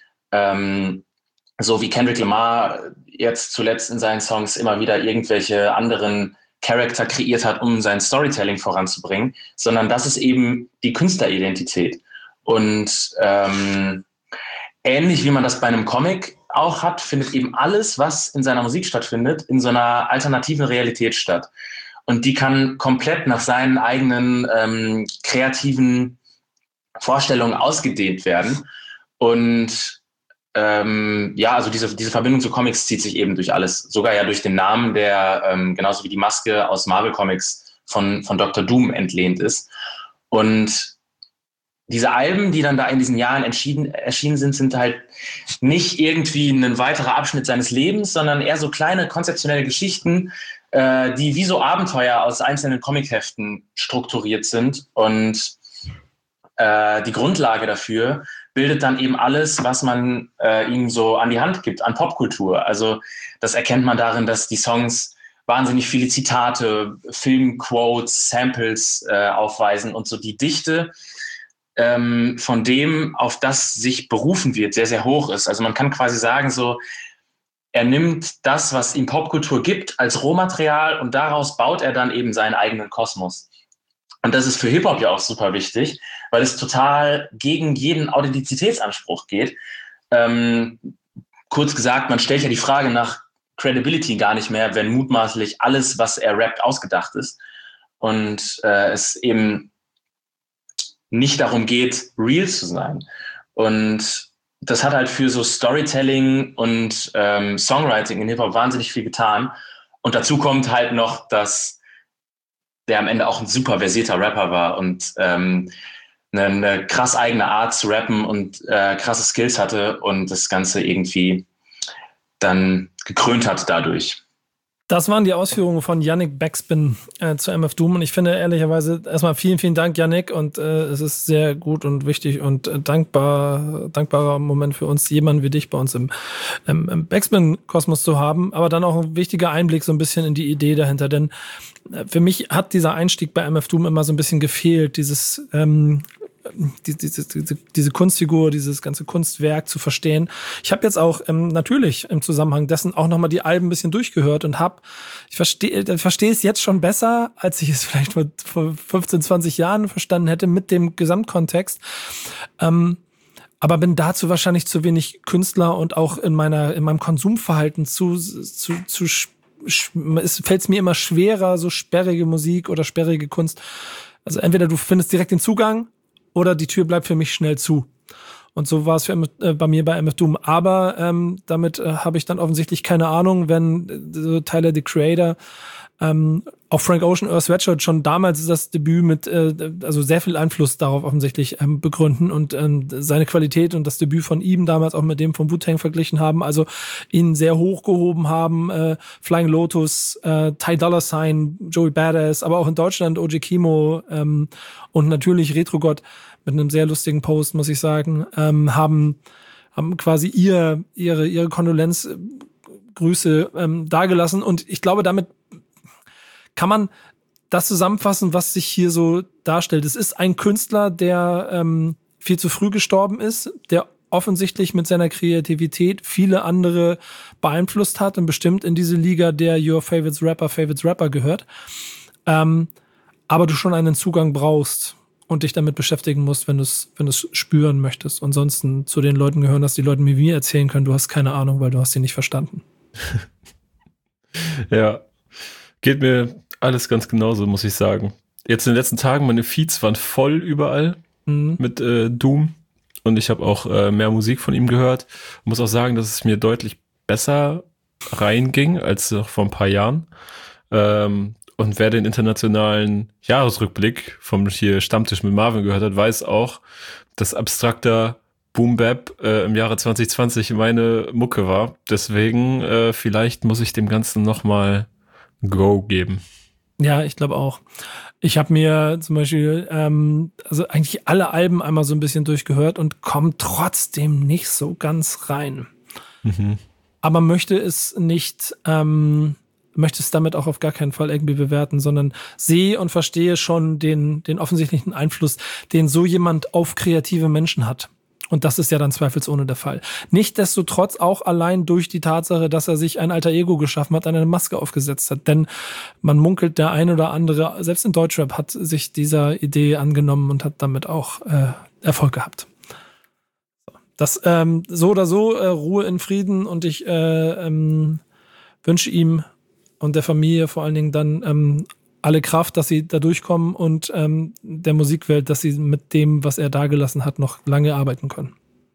Speaker 7: ähm, so wie Kendrick Lamar jetzt zuletzt in seinen Songs immer wieder irgendwelche anderen Charakter kreiert hat, um sein Storytelling voranzubringen, sondern das ist eben die Künstleridentität. Und ähm, ähnlich wie man das bei einem Comic auch hat, findet eben alles, was in seiner Musik stattfindet, in so einer alternativen Realität statt. Und die kann komplett nach seinen eigenen ähm, kreativen Vorstellungen ausgedehnt werden. Und ähm, ja, also diese, diese Verbindung zu Comics zieht sich eben durch alles. Sogar ja durch den Namen, der ähm, genauso wie die Maske aus Marvel Comics von, von Doktor Doom entlehnt ist. Und diese Alben, die dann da in diesen Jahren entschieden, erschienen sind, sind halt nicht irgendwie ein weiterer Abschnitt seines Lebens, sondern eher so kleine konzeptionelle Geschichten, äh, die wie so Abenteuer aus einzelnen Comicheften strukturiert sind. Und äh, die Grundlage dafür bildet dann eben alles, was man äh, ihm so an die Hand gibt, an Popkultur. Also das erkennt man darin, dass die Songs wahnsinnig viele Zitate, Filmquotes, Samples äh, aufweisen und so die Dichte ähm, von dem, auf das sich berufen wird, sehr, sehr hoch ist. Also man kann quasi sagen, so, er nimmt das, was ihm Popkultur gibt, als Rohmaterial und daraus baut er dann eben seinen eigenen Kosmos. Und das ist für Hip-Hop ja auch super wichtig, weil es total gegen jeden Authentizitätsanspruch geht. Ähm, kurz gesagt, man stellt ja die Frage nach Credibility gar nicht mehr, wenn mutmaßlich alles, was er rappt, ausgedacht ist. Und äh, es eben nicht darum geht, real zu sein. Und das hat halt für so Storytelling und ähm, Songwriting in Hip-Hop wahnsinnig viel getan. Und dazu kommt halt noch, dass der am Ende auch ein super versierter Rapper war und ähm, eine, eine krass eigene Art zu rappen und äh, krasse Skills hatte und das Ganze irgendwie dann gekrönt hat dadurch.
Speaker 3: Das waren die Ausführungen von Yannick Backspin äh, zu M F Doom und ich finde ehrlicherweise erstmal vielen, vielen Dank, Yannick, und äh, es ist sehr gut und wichtig und äh, dankbar, dankbarer Moment für uns, jemanden wie dich bei uns im, im, im Backspin-Kosmos zu haben, aber dann auch ein wichtiger Einblick so ein bisschen in die Idee dahinter, denn äh, für mich hat dieser Einstieg bei M F Doom immer so ein bisschen gefehlt, dieses ähm, Die, diese, diese, diese Kunstfigur, dieses ganze Kunstwerk zu verstehen. Ich habe jetzt auch ähm, natürlich im Zusammenhang dessen auch nochmal die Alben ein bisschen durchgehört und habe, ich verstehe verstehe es jetzt schon besser, als ich es vielleicht vor, vor fünfzehn, zwanzig Jahren verstanden hätte mit dem Gesamtkontext. Ähm, aber bin dazu wahrscheinlich zu wenig Künstler und auch in meiner in meinem Konsumverhalten zu zu zu es fällt es mir immer schwerer, so sperrige Musik oder sperrige Kunst. Also entweder du findest direkt den Zugang oder die Tür bleibt für mich schnell zu. Und so war es für, äh, bei mir bei M F Doom. Aber ähm, damit äh, habe ich dann offensichtlich keine Ahnung, wenn äh, so Tyler, the Creator, ähm, auch Frank Ocean, Earth Sweatshirt schon damals das Debüt mit, äh, also sehr viel Einfluss darauf offensichtlich ähm, begründen und ähm, seine Qualität und das Debüt von ihm damals auch mit dem von Wu-Tang verglichen haben, also ihn sehr hochgehoben haben, äh, Flying Lotus, äh, Ty Dolla Sign, Joey Badass, aber auch in Deutschland O J Kimo ähm, und natürlich Retrogott mit einem sehr lustigen Post, muss ich sagen, ähm, haben haben quasi ihr ihre ihre Kondolenzgrüße ähm, dargelassen und ich glaube, damit kann man das zusammenfassen, was sich hier so darstellt. Es ist ein Künstler, der ähm, viel zu früh gestorben ist, der offensichtlich mit seiner Kreativität viele andere beeinflusst hat und bestimmt in diese Liga der Your Favorites Rapper, Favorites Rapper gehört. Ähm, aber du schon einen Zugang brauchst und dich damit beschäftigen musst, wenn du es wenn du es spüren möchtest. Ansonsten zu den Leuten gehören, dass die Leute mir wie erzählen können, du hast keine Ahnung, weil du hast sie nicht verstanden.
Speaker 4: Ja, geht mir alles ganz genauso, muss ich sagen. Jetzt in den letzten Tagen, meine Feeds waren voll überall mhm. mit äh, Doom und ich habe auch äh, mehr Musik von ihm gehört. Muss auch sagen, dass es mir deutlich besser reinging als noch vor ein paar Jahren. Ähm, und wer den internationalen Jahresrückblick vom hier Stammtisch mit Marvin gehört hat, weiß auch, dass abstrakter Boom Bap äh, im Jahre zwanzig zwanzig meine Mucke war. Deswegen äh, vielleicht muss ich dem Ganzen nochmal Go geben.
Speaker 3: Ja, ich glaube auch. Ich habe mir zum Beispiel ähm, also eigentlich alle Alben einmal so ein bisschen durchgehört und komme trotzdem nicht so ganz rein. Mhm. Aber möchte es nicht, ähm, möchte es damit auch auf gar keinen Fall irgendwie bewerten, sondern sehe und verstehe schon den, den offensichtlichen Einfluss, den so jemand auf kreative Menschen hat. Und das ist ja dann zweifelsohne der Fall. Nichtsdestotrotz auch allein durch die Tatsache, dass er sich ein alter Ego geschaffen hat, eine Maske aufgesetzt hat. Denn man munkelt, der ein oder andere, selbst in Deutschrap, hat sich dieser Idee angenommen und hat damit auch äh, Erfolg gehabt. So. das ähm, so oder so äh, Ruhe in Frieden und ich äh, ähm, wünsche ihm und der Familie vor allen Dingen dann ähm, alle Kraft, dass sie da durchkommen und ähm, der Musikwelt, dass sie mit dem, was er dagelassen hat, noch lange arbeiten können.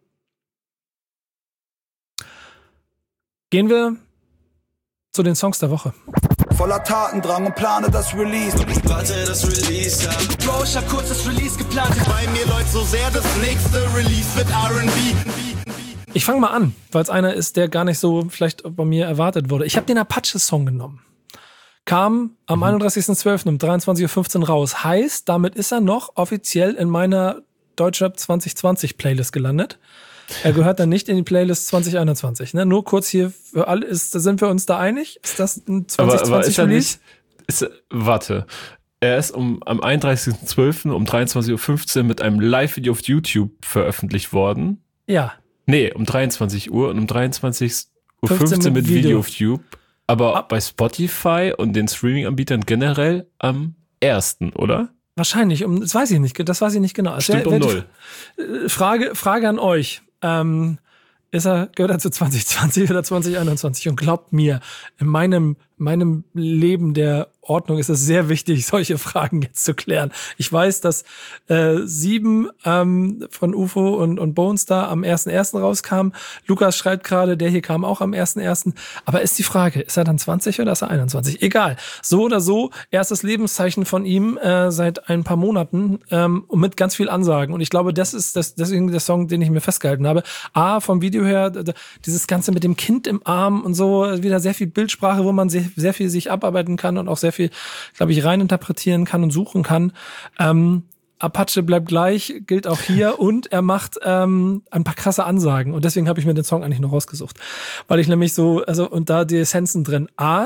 Speaker 3: Gehen wir zu den Songs der Woche.
Speaker 8: Voller Tatendrang und plane das Release.
Speaker 9: Warte, das Release, ja.
Speaker 5: Bro, ich hab kurz das Release geplant.
Speaker 9: Bei mir läuft so sehr, das nächste Release mit R and B.
Speaker 3: Ich fange mal an, weil es einer ist, der gar nicht so vielleicht bei mir erwartet wurde. Ich habe den Apache-Song genommen. Kam am mhm. einunddreißigsten zwölften um dreiundzwanzig Uhr fünfzehn raus. Heißt, damit ist er noch offiziell in meiner Deutschrap zwanzig zwanzig Playlist gelandet. Er gehört dann nicht in die Playlist zwanzig einundzwanzig. Ne? Nur kurz hier für alle, ist, sind wir uns da einig? Ist das ein zwanzig zwanzig Release?
Speaker 4: Ist, warte, er ist um, am einunddreißigsten zwölften um dreiundzwanzig Uhr fünfzehn mit einem Live-Video auf YouTube veröffentlicht worden.
Speaker 3: Ja.
Speaker 4: Nee, um dreiundzwanzig Uhr und um dreiundzwanzig Uhr fünfzehn mit, mit Video auf YouTube. Aber Ab. bei Spotify und den Streaming-Anbietern generell am ersten, oder?
Speaker 3: Wahrscheinlich, um, das weiß ich nicht, das weiß ich nicht genau.
Speaker 4: Stimmt, um null.
Speaker 3: Frage, Frage an euch. Ähm, ist er, gehört er zu zwanzig zwanzig oder zwanzig einundzwanzig? Und glaubt mir, in meinem, meinem Leben der Ordnung ist es sehr wichtig, solche Fragen jetzt zu klären. Ich weiß, dass äh, sieben ähm, von U F O und, und Bones da am ersten ersten rauskam. Lukas schreibt gerade, der hier kam auch am ersten ersten Aber ist die Frage, ist er dann zwanzig oder ist er einundzwanzig? Egal. So oder so, erstes Lebenszeichen von ihm äh, seit ein paar Monaten ähm, und mit ganz viel Ansagen. Und ich glaube, das ist das, deswegen der Song, den ich mir festgehalten habe. A, vom Video her, dieses Ganze mit dem Kind im Arm und so, wieder sehr viel Bildsprache, wo man sehr, sehr viel sich abarbeiten kann und auch sehr viel, glaube ich, reininterpretieren kann und suchen kann. Ähm, Apache bleibt gleich, gilt auch hier und er macht ähm, ein paar krasse Ansagen und deswegen habe ich mir den Song eigentlich noch rausgesucht, weil ich nämlich so, also und da die Essenzen drin. A,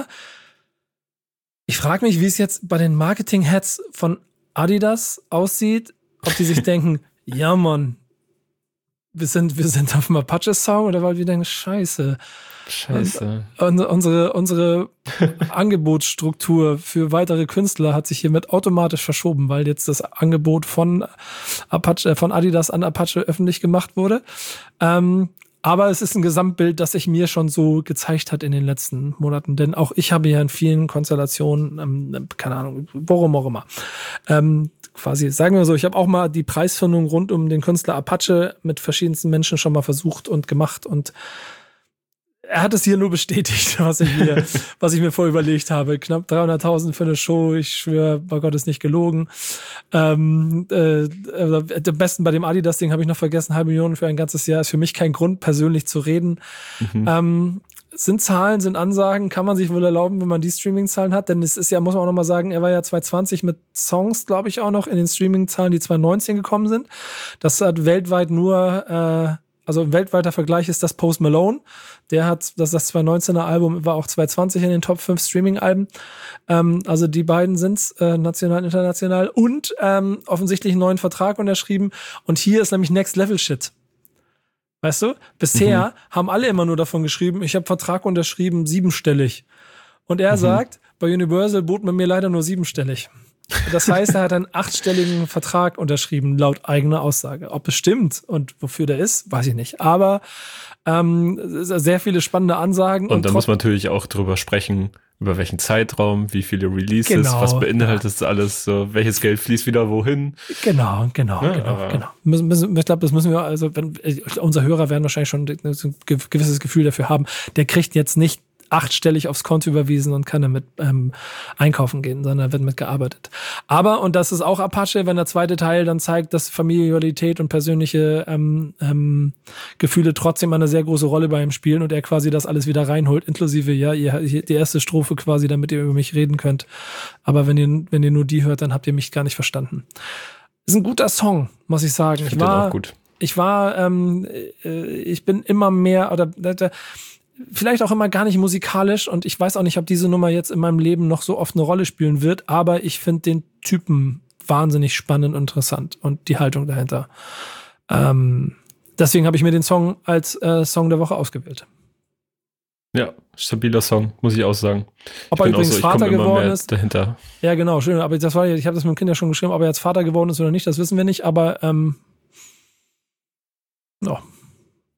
Speaker 3: ich frage mich, wie es jetzt bei den Marketing-Heads von Adidas aussieht, ob die sich denken, ja Mann, wir sind, wir sind auf dem Apache-Song oder weil wir denken, scheiße.
Speaker 4: Scheiße.
Speaker 3: Und unsere, unsere Angebotsstruktur für weitere Künstler hat sich hiermit automatisch verschoben, weil jetzt das Angebot von Apache, von Adidas an Apache öffentlich gemacht wurde. Ähm, aber es ist ein Gesamtbild, das sich mir schon so gezeigt hat in den letzten Monaten. Denn auch ich habe ja in vielen Konstellationen, ähm, keine Ahnung, worum auch immer, ähm, quasi, sagen wir so, ich habe auch mal die Preisfindung rund um den Künstler Apache mit verschiedensten Menschen schon mal versucht und gemacht und er hat es hier nur bestätigt, was ich mir, was ich mir vorher überlegt habe. Knapp dreihunderttausend für eine Show, ich schwöre, bei Gott ist nicht gelogen. Ähm, äh, am besten bei dem Adidas-Ding habe ich noch vergessen, halbe Million für ein ganzes Jahr ist für mich kein Grund, persönlich zu reden. Mhm. Ähm, sind Zahlen, sind Ansagen, kann man sich wohl erlauben, wenn man die Streaming-Zahlen hat, denn es ist ja, muss man auch noch mal sagen, er war ja zwanzig zwanzig mit Songs, glaube ich, auch noch in den Streaming-Zahlen, die zwanzig neunzehn gekommen sind. Das hat weltweit nur, äh, also im weltweiter Vergleich ist das Post Malone. Der hat, das das zwanzig neunzehner Album war auch zwanzig zwanzig in den Top fünf Streaming-Alben. Ähm, also die beiden sind's, äh, national und international. Und ähm, offensichtlich einen neuen Vertrag unterschrieben. Und hier ist nämlich Next Level Shit. Weißt du? Bisher mhm. haben alle immer nur davon geschrieben, ich habe Vertrag unterschrieben, siebenstellig. Und er mhm. sagt, bei Universal bot man mir leider nur siebenstellig. Das heißt, er hat einen achtstelligen Vertrag unterschrieben, laut eigener Aussage. Ob es stimmt und wofür der ist, weiß ich nicht. Aber ähm, sehr viele spannende Ansagen.
Speaker 4: Und, und da muss man natürlich auch drüber sprechen, über welchen Zeitraum, wie viele Releases, genau, was beinhaltet das alles, so, welches Geld fließt wieder wohin.
Speaker 3: Genau, genau, ja, genau, genau. Müssen, müssen, ich glaube, das müssen wir, also wenn, unser Hörer werden wahrscheinlich schon ein gewisses Gefühl dafür haben. Der kriegt jetzt nicht achtstellig aufs Konto überwiesen und kann damit ähm, einkaufen gehen, sondern wird mitgearbeitet. Aber, und das ist auch Apache, wenn der zweite Teil dann zeigt, dass Familiarität und persönliche ähm, ähm, Gefühle trotzdem eine sehr große Rolle bei ihm spielen und er quasi das alles wieder reinholt, inklusive, ja, ihr, die erste Strophe quasi, damit ihr über mich reden könnt. Aber wenn ihr, wenn ihr nur die hört, dann habt ihr mich gar nicht verstanden. Ist ein guter Song, muss ich sagen. Ich, ich war,
Speaker 4: auch gut.
Speaker 3: Ich war, ähm, äh, ich bin immer mehr, oder äh, vielleicht auch immer gar nicht musikalisch und ich weiß auch nicht, ob diese Nummer jetzt in meinem Leben noch so oft eine Rolle spielen wird, aber ich finde den Typen wahnsinnig spannend und interessant und die Haltung dahinter. Ähm, deswegen habe ich mir den Song als äh, Song der Woche ausgewählt.
Speaker 4: Ja, stabiler Song, muss ich auch sagen.
Speaker 3: Ob er übrigens so, Vater geworden ist.
Speaker 4: Dahinter.
Speaker 3: Ja, genau, schön. Aber das war, ich habe das mit dem Kind ja schon geschrieben, ob er jetzt Vater geworden ist oder nicht, das wissen wir nicht, aber ähm, oh.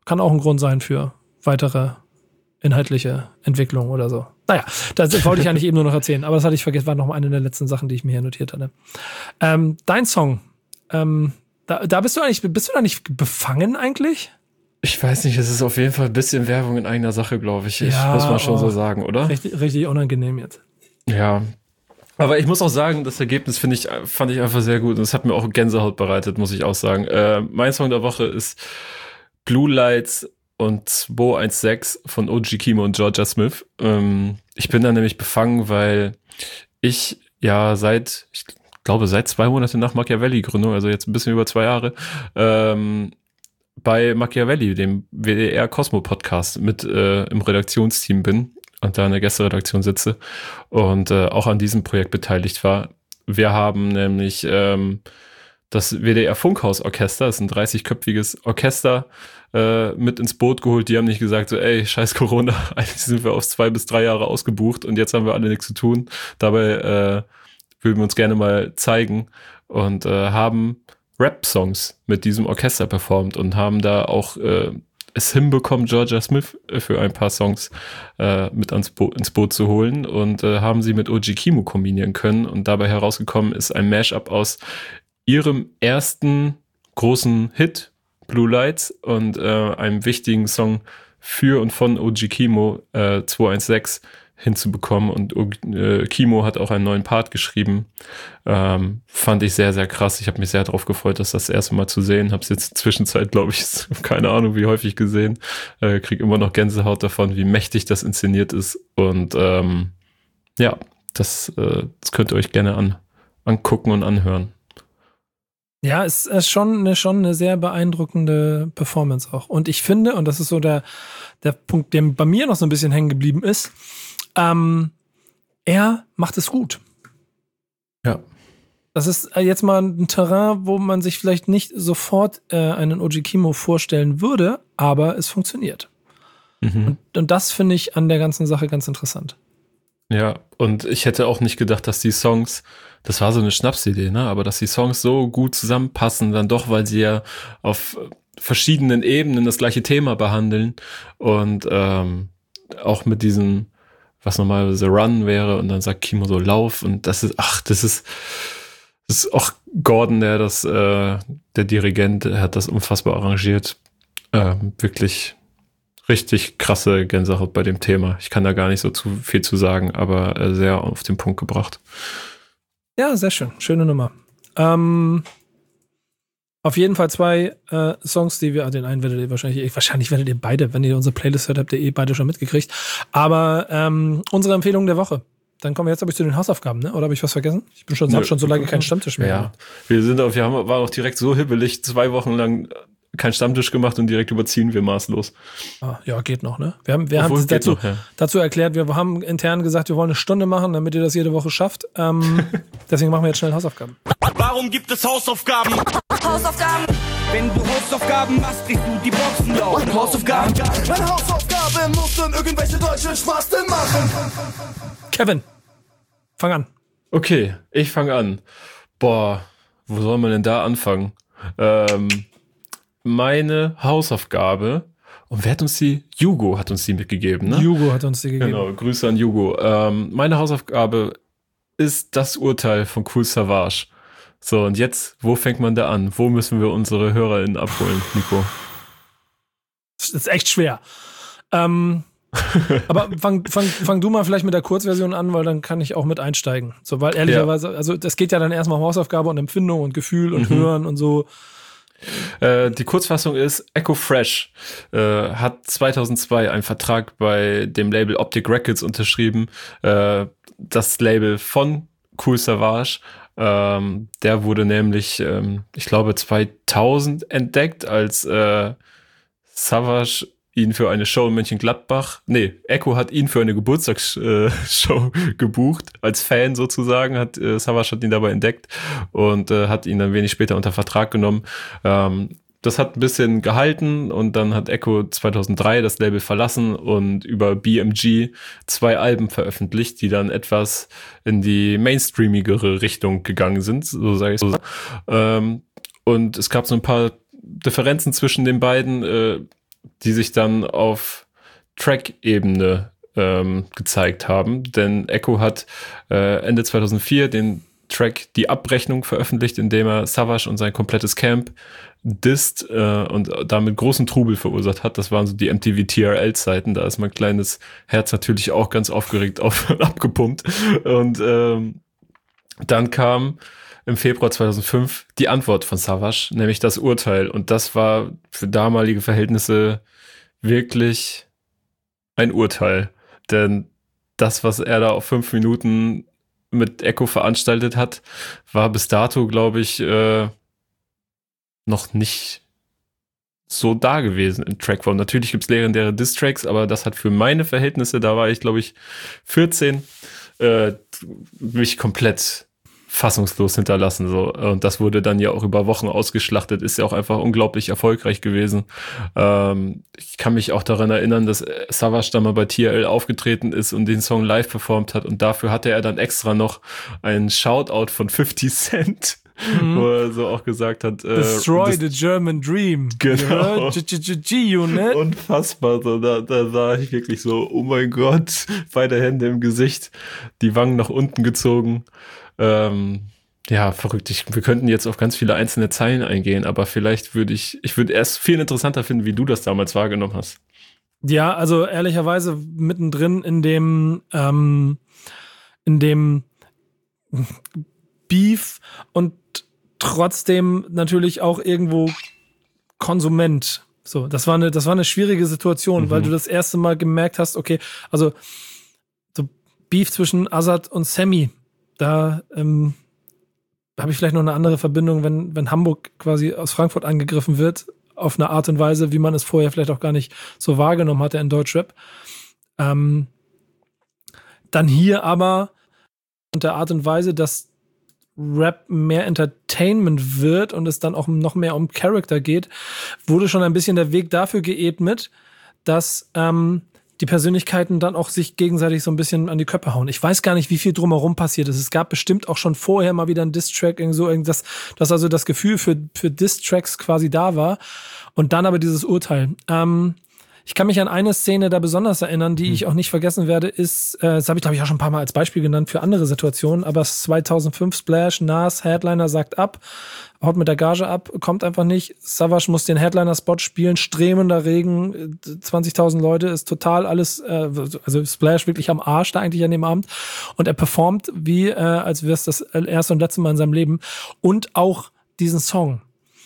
Speaker 3: kann auch ein Grund sein für weitere inhaltliche Entwicklung oder so. Naja, das wollte ich eigentlich eben nur noch erzählen, aber das hatte ich vergessen, war noch eine der letzten Sachen, die ich mir hier notiert hatte. Ähm, dein Song, ähm, da, da bist du eigentlich, bist du da nicht befangen eigentlich?
Speaker 4: Ich weiß nicht, es ist auf jeden Fall ein bisschen Werbung in eigener Sache, glaube ich. Ich
Speaker 3: ja,
Speaker 4: muss mal schon
Speaker 3: oh,
Speaker 4: so sagen, oder?
Speaker 3: Richtig, richtig unangenehm jetzt.
Speaker 4: Ja. Aber ich muss auch sagen, das Ergebnis finde ich, fand ich einfach sehr gut und es hat mir auch Gänsehaut bereitet, muss ich auch sagen. Äh, mein Song der Woche ist Blue Lights und zwei eins sechs von O G Kimo und Georgia Smith. Ähm, ich bin da nämlich befangen, weil ich ja seit, ich glaube seit zwei Monate nach Machiavelli-Gründung, also jetzt ein bisschen über zwei Jahre, ähm, bei Machiavelli, dem W D R-Cosmo-Podcast, mit äh, im Redaktionsteam bin und da in der Gästeredaktion sitze und äh, auch an diesem Projekt beteiligt war. Wir haben nämlich ähm, das W D R-Funkhaus-Orchester, das ist ein dreißigköpfiges Orchester, äh, mit ins Boot geholt. Die haben nicht gesagt, so ey, scheiß Corona, eigentlich sind wir auf zwei bis drei Jahre ausgebucht und jetzt haben wir alle nichts zu tun. Dabei äh, würden wir uns gerne mal zeigen und äh, haben Rap-Songs mit diesem Orchester performt und haben da auch äh, es hinbekommen, Georgia Smith für ein paar Songs äh, mit ans Bo- ins Boot zu holen und äh, haben sie mit O G Kimo kombinieren können und dabei herausgekommen ist ein Mashup aus ihrem ersten großen Hit, Blue Lights, und äh, einem wichtigen Song für und von O G Kimo, äh, zwei eins sechs, hinzubekommen. Und äh, Kimo hat auch einen neuen Part geschrieben. Ähm, fand ich sehr, sehr krass. Ich habe mich sehr darauf gefreut, das das erste Mal zu sehen. Habe es jetzt in der Zwischenzeit, glaube ich, keine Ahnung, wie häufig gesehen. Äh, krieg immer noch Gänsehaut davon, wie mächtig das inszeniert ist. Und ähm, ja, das, äh, das könnt ihr euch gerne an, angucken und anhören.
Speaker 3: Ja, es ist schon eine, schon eine sehr beeindruckende Performance auch. Und ich finde, und das ist so der, der Punkt, der bei mir noch so ein bisschen hängen geblieben ist, ähm, er macht es gut.
Speaker 4: Ja.
Speaker 3: Das ist jetzt mal ein Terrain, wo man sich vielleicht nicht sofort äh, einen O G Kimo vorstellen würde, aber es funktioniert. Mhm. Und, und das finde ich an der ganzen Sache ganz interessant.
Speaker 4: Ja, und ich hätte auch nicht gedacht, dass die Songs, das war so eine Schnapsidee, ne, aber dass die Songs so gut zusammenpassen, dann doch, weil sie ja auf verschiedenen Ebenen das gleiche Thema behandeln und ähm, auch mit diesem, was normalerweise Run wäre und dann sagt Kimo so Lauf und das ist, ach, das ist, das ist auch Gordon, der das, äh, der Dirigent, der hat das unfassbar arrangiert, ähm, wirklich richtig krasse Gänsehaut bei dem Thema. Ich kann da gar nicht so zu viel zu sagen, aber äh, sehr auf den Punkt gebracht.
Speaker 3: Ja, sehr schön. Schöne Nummer. Ähm, auf jeden Fall zwei äh, Songs, die wir, den einen werdet ihr wahrscheinlich, wahrscheinlich werdet ihr beide, wenn ihr unsere Playlist hört, habt ihr eh beide schon mitgekriegt. Aber ähm, unsere Empfehlung der Woche. Dann kommen wir jetzt, glaube ich, zu den Hausaufgaben, ne? Oder habe ich was vergessen? Ich bin schon, hab schon so lange keinen Stammtisch mehr.
Speaker 4: Ja, wir sind auf, wir haben, waren auch direkt so hibbelig, zwei Wochen lang keinen Stammtisch gemacht und direkt überziehen wir maßlos.
Speaker 3: Ah, ja, geht noch, ne? Wir haben, wir haben es dazu, ja. dazu erklärt, wir haben intern gesagt, wir wollen eine Stunde machen, damit ihr das jede Woche schafft. Ähm, deswegen machen wir jetzt schnell Hausaufgaben.
Speaker 9: Warum gibt es Hausaufgaben?
Speaker 5: Hausaufgaben.
Speaker 9: Wenn du Hausaufgaben machst, kriegst du die Boxen laut. Und Hausaufgaben?
Speaker 8: Meine Hausaufgabe muss dann irgendwelche deutschen Spasten machen.
Speaker 3: Kevin, fang an.
Speaker 4: Okay, ich fange an. Boah, wo soll man denn da anfangen? Ähm, meine Hausaufgabe, und wer hat uns die? Jugo hat uns die mitgegeben, ne?
Speaker 3: Jugo hat uns die gegeben.
Speaker 4: Genau, Grüße an Jugo. Ähm, meine Hausaufgabe ist das Urteil von Kool Savas. So, und jetzt, wo fängt man da an? Wo müssen wir unsere HörerInnen abholen, Nico?
Speaker 3: Das ist echt schwer. Ähm, aber fang, fang, fang du mal vielleicht mit der Kurzversion an, weil dann kann ich auch mit einsteigen. So, weil ehrlicherweise, ja. also das geht ja dann erstmal um Hausaufgabe und Empfindung und Gefühl und mhm. Hören und so.
Speaker 4: Äh, die Kurzfassung ist, Echo Fresh äh, hat zweitausendzwei einen Vertrag bei dem Label Optic Records unterschrieben. Äh, das Label von Kool Savas. Ähm, der wurde nämlich, ähm, ich glaube, zweitausend entdeckt, als äh, Savas ihn für eine Show in Mönchengladbach, nee, Echo hat ihn für eine Geburtstagsshow äh, gebucht, als Fan sozusagen, hat äh, Savas hat ihn dabei entdeckt und äh, hat ihn dann wenig später unter Vertrag genommen. Ähm, das hat ein bisschen gehalten und dann hat Echo zweitausenddrei das Label verlassen und über B M G zwei Alben veröffentlicht, die dann etwas in die mainstreamigere Richtung gegangen sind, so sage ich so. Ähm, und es gab so ein paar Differenzen zwischen den beiden. Äh, die sich dann auf Track-Ebene ähm, gezeigt haben. Denn Echo hat äh, Ende zweitausendvier den Track Die Abrechnung veröffentlicht, in dem er Savage und sein komplettes Camp disst äh, und damit großen Trubel verursacht hat. Das waren so die M T V T R L-Zeiten. Da ist mein kleines Herz natürlich auch ganz aufgeregt auf und abgepumpt. Und ähm, dann kam im Februar zweitausendfünf die Antwort von Savage, nämlich das Urteil. Und das war für damalige Verhältnisse wirklich ein Urteil. Denn das, was er da auf fünf Minuten mit Echo veranstaltet hat, war bis dato, glaube ich, äh, noch nicht so da gewesen in Trackform. Natürlich gibt es legendäre Diss-Tracks, aber das hat für meine Verhältnisse, da war ich, glaube ich, vierzehn, äh, mich komplett fassungslos hinterlassen. So. Und das wurde dann ja auch über Wochen ausgeschlachtet, ist ja auch einfach unglaublich erfolgreich gewesen. Ähm, ich kann mich auch daran erinnern, dass Savage da mal bei T R L aufgetreten ist und den Song live performt hat und dafür hatte er dann extra noch einen Shoutout von fifty Cent, mhm. wo er so auch gesagt hat, äh,
Speaker 3: Destroy the German Dream.
Speaker 4: Genau.
Speaker 3: G-Unit.
Speaker 4: Unfassbar. So, da, da sah ich wirklich so, oh mein Gott, beide Hände im Gesicht, die Wangen nach unten gezogen. Ähm, ja, verrückt. Ich, wir könnten jetzt auf ganz viele einzelne Zeilen eingehen, aber vielleicht würde ich, ich würde erst viel interessanter finden, wie du das damals wahrgenommen hast.
Speaker 3: Ja, also ehrlicherweise mittendrin in dem, ähm, in dem Beef und trotzdem natürlich auch irgendwo Konsument. So, das war eine, das war eine schwierige Situation, mhm. weil du das erste Mal gemerkt hast, okay, also so Beef zwischen Azad und Sammy. Da ähm, habe ich vielleicht noch eine andere Verbindung, wenn, wenn Hamburg quasi aus Frankfurt angegriffen wird, auf eine Art und Weise, wie man es vorher vielleicht auch gar nicht so wahrgenommen hatte in Deutschrap. Ähm, dann hier aber in der Art und Weise, dass Rap mehr Entertainment wird und es dann auch noch mehr um Charakter geht, wurde schon ein bisschen der Weg dafür geebnet, dass ähm, die Persönlichkeiten dann auch sich gegenseitig so ein bisschen an die Köpfe hauen. Ich weiß gar nicht, wie viel drumherum passiert ist. Es gab bestimmt auch schon vorher mal wieder ein Diss-Track, so irgendwas, dass also das Gefühl für, für Diss-Tracks quasi da war. Und dann aber dieses Urteil. Ähm, ich kann mich an eine Szene da besonders erinnern, die ich auch nicht vergessen werde, ist, äh, das habe ich glaube ich auch schon ein paar Mal als Beispiel genannt für andere Situationen, aber zweitausendfünf Splash, Nas, Headliner sagt ab, haut mit der Gage ab, kommt einfach nicht. Savage muss den Headliner-Spot spielen, strömender Regen, zwanzigtausend Leute, ist total alles, äh, also Splash wirklich am Arsch da eigentlich an dem Abend. Und er performt wie, äh, als wäre es das erste und letzte Mal in seinem Leben. Und auch diesen Song.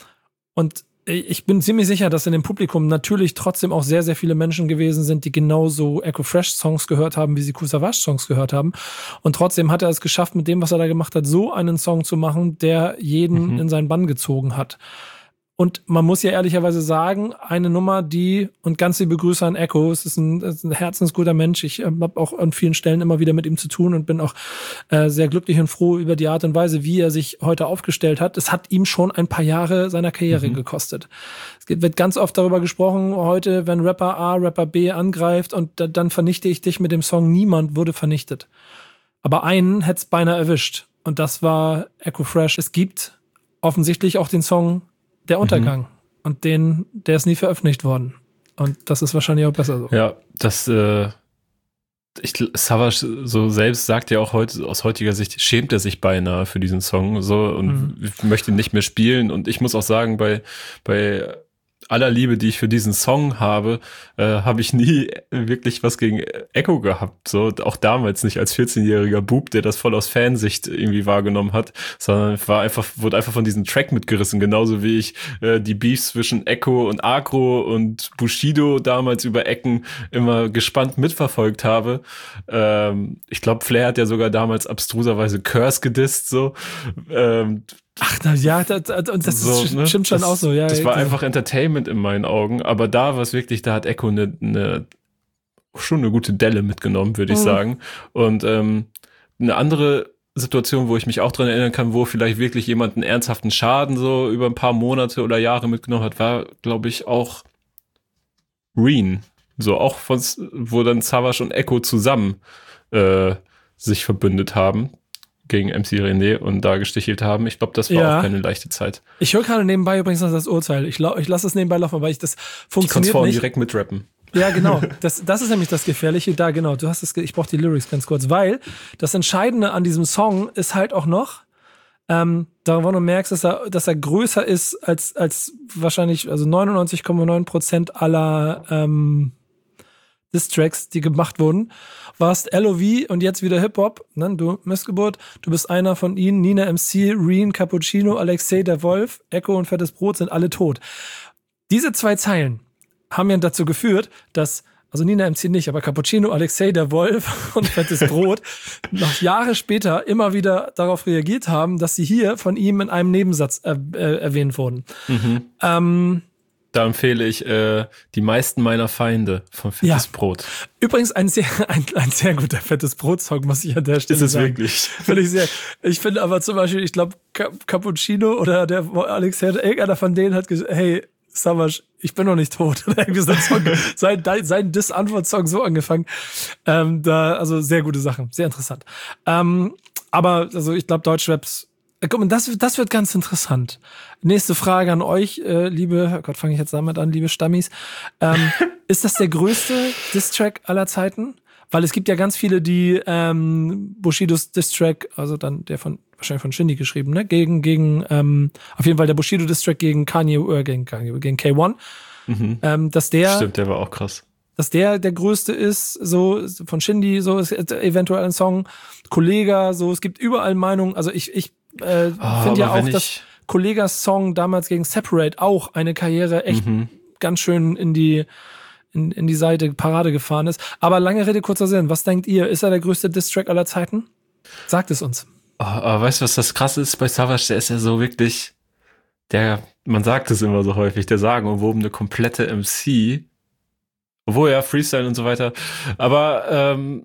Speaker 3: Und ich bin ziemlich sicher, dass in dem Publikum natürlich trotzdem auch sehr, sehr viele Menschen gewesen sind, die genauso Echo Fresh Songs gehört haben, wie sie Kool Savas Songs gehört haben. Und trotzdem hat er es geschafft, mit dem, was er da gemacht hat, so einen Song zu machen, der jeden mhm. in seinen Bann gezogen hat. Und man muss ja ehrlicherweise sagen, eine Nummer, die, und ganz liebe Grüße an Echo, es ist ein, es ist ein herzensguter Mensch, ich äh, habe auch an vielen Stellen immer wieder mit ihm zu tun und bin auch äh, sehr glücklich und froh über die Art und Weise, wie er sich heute aufgestellt hat. Es hat ihm schon ein paar Jahre seiner Karriere mhm. gekostet. Es wird ganz oft darüber gesprochen, heute, wenn Rapper A Rapper B angreift und da, dann vernichte ich dich mit dem Song Niemand wurde vernichtet. Aber einen hätte es beinahe erwischt und das war Echo Fresh. Es gibt offensichtlich auch den Song Der Untergang. Mhm. Und den, der ist nie veröffentlicht worden. Und das ist wahrscheinlich auch besser so.
Speaker 4: Ja, das, äh, ich, Savage so selbst sagt ja auch heute, aus heutiger Sicht, schämt er sich beinahe für diesen Song, so, und mhm. möchte ihn nicht mehr spielen. Und ich muss auch sagen, bei, bei aller Liebe, die ich für diesen Song habe, äh, habe ich nie wirklich was gegen Echo gehabt. So, auch damals nicht als vierzehnjähriger Bub, der das voll aus Fansicht irgendwie wahrgenommen hat, sondern war einfach, wurde einfach von diesem Track mitgerissen. Genauso wie ich äh, die Beefs zwischen Echo und Agro und Bushido damals über Ecken immer gespannt mitverfolgt habe. Ähm, ich glaube, Flair hat ja sogar damals abstruserweise Curse gedisst, so. Ähm,
Speaker 3: Ach, na ja, das, und das so, ist, ne? stimmt schon
Speaker 4: das,
Speaker 3: auch so. Ja,
Speaker 4: das
Speaker 3: ja,
Speaker 4: war
Speaker 3: ja.
Speaker 4: einfach Entertainment in meinen Augen, aber da war es wirklich, da hat Echo eine, eine schon eine gute Delle mitgenommen, würde ich mhm. sagen. Und ähm, eine andere Situation, wo ich mich auch dran erinnern kann, wo vielleicht wirklich jemand einen ernsthaften Schaden so über ein paar Monate oder Jahre mitgenommen hat, war, glaube ich, auch Reen. So auch von, wo dann Savage und Echo zusammen äh, sich verbündet haben gegen M C René und da gestichelt haben. Ich glaube, das war ja auch keine leichte Zeit.
Speaker 3: Ich höre gerade nebenbei übrigens noch das Urteil. Ich, ich lasse es nebenbei laufen, weil ich das funktioniert
Speaker 4: ich
Speaker 3: nicht.
Speaker 4: direkt mitrappen.
Speaker 3: Ja, genau. Das, das ist nämlich das Gefährliche. Da, genau. Du hast es, ich brauche die Lyrics ganz kurz, weil das Entscheidende an diesem Song ist halt auch noch, ähm, daran du merkst, dass er, dass er größer ist als, als wahrscheinlich, also neunundneunzig Komma neun Prozent aller, ähm, Diss-Tracks, die gemacht wurden, warst L O V und jetzt wieder Hip-Hop, ne? Du Missgeburt, du bist einer von ihnen, Nina M C, Reen, Cappuccino, Alexei, der Wolf, Echo und Fettes Brot sind alle tot. Diese zwei Zeilen haben ja dazu geführt, dass, also Nina M C nicht, aber Cappuccino, Alexei, der Wolf und Fettes Brot noch Jahre später immer wieder darauf reagiert haben, dass sie hier von ihm in einem Nebensatz äh, äh, erwähnt wurden.
Speaker 4: Mhm.
Speaker 3: Ähm,
Speaker 4: Da empfehle ich äh, die meisten meiner Feinde von Fettes ja. Brot.
Speaker 3: Übrigens ein sehr, ein, ein sehr guter Fettes Brot-Song, muss ich an der Stelle sagen.
Speaker 4: Ist es wirklich?
Speaker 3: Finde ich sehr. Ich finde aber zum Beispiel, ich glaube, Cappuccino oder der Alex, irgendeiner von denen hat gesagt, hey, Savage, ich bin noch nicht tot. Oder irgendwie so ein Song, sein, sein Diss-Antwort-Song so angefangen. Ähm, da, also sehr gute Sachen, sehr interessant. Ähm, aber also ich glaube, Deutschraps, guck mal, das, das wird ganz interessant. Nächste Frage an euch, äh, liebe, oh Gott, fange ich jetzt damit an, liebe Stammis. Ähm, ist das der größte Diss-Track aller Zeiten? Weil es gibt ja ganz viele, die ähm, Bushidos Diss-Track, also dann der von, wahrscheinlich von Shindy geschrieben, ne? Gegen, gegen, ähm, auf jeden Fall der Bushido Diss-Track gegen Kanye, äh, gegen Kanye, gegen K eins.
Speaker 4: Mhm.
Speaker 3: Ähm, dass der.
Speaker 4: Stimmt, der war auch krass.
Speaker 3: Dass der der größte ist, so von Shindy, so ist eventuell ein Song. Kollega, so, es gibt überall Meinungen. Also ich, ich äh,
Speaker 4: oh,
Speaker 3: finde ja auch,
Speaker 4: ich...
Speaker 3: dass Kollegas Song damals gegen Separate auch eine Karriere echt
Speaker 4: mhm.
Speaker 3: ganz schön in die in, in die Seite Parade gefahren ist. Aber lange Rede, kurzer Sinn. Was denkt ihr? Ist er der größte Diss-Track aller Zeiten? Sagt es uns.
Speaker 4: Oh, aber weißt du, was das Krasse ist bei Savage? Der ist ja so wirklich, der, man sagt es immer so häufig, der sagenumwobene komplette M C. Obwohl ja, Freestyle und so weiter. Aber ähm,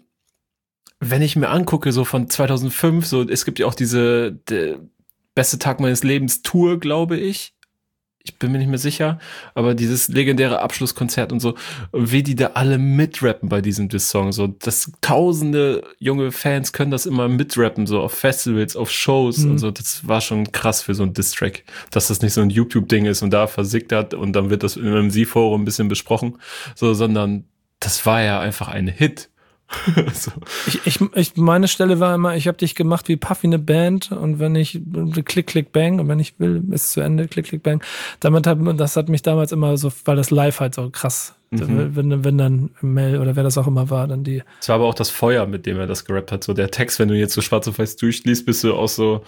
Speaker 4: wenn ich mir angucke, so von zweitausendfünf, so es gibt ja auch diese de, beste Tag meines Lebens Tour, glaube ich. Ich bin mir nicht mehr sicher, aber dieses legendäre Abschlusskonzert und so, wie die da alle mitrappen bei diesem Diss-Song, so, dass tausende junge Fans können das immer mitrappen, so auf Festivals, auf Shows mhm. und so, das war schon krass für so ein Diss-Track, dass das nicht so ein YouTube-Ding ist und da versickt hat und dann wird das im M C-Forum ein bisschen besprochen, so, sondern das war ja einfach ein Hit. so. ich, ich, ich, meine Stelle war immer, ich habe dich gemacht wie Puffy eine Band und wenn ich klick, klick, bang und wenn ich will, ist zu Ende, klick, klick, bang. Damit hat, das hat mich damals immer so, weil das live halt so krass, mhm. wenn, wenn dann Mel oder wer das auch immer war, dann die. Es war aber auch das Feuer, mit dem er das gerappt hat, so der Text, wenn du jetzt so schwarz auf weiß durchliest, bist du auch so,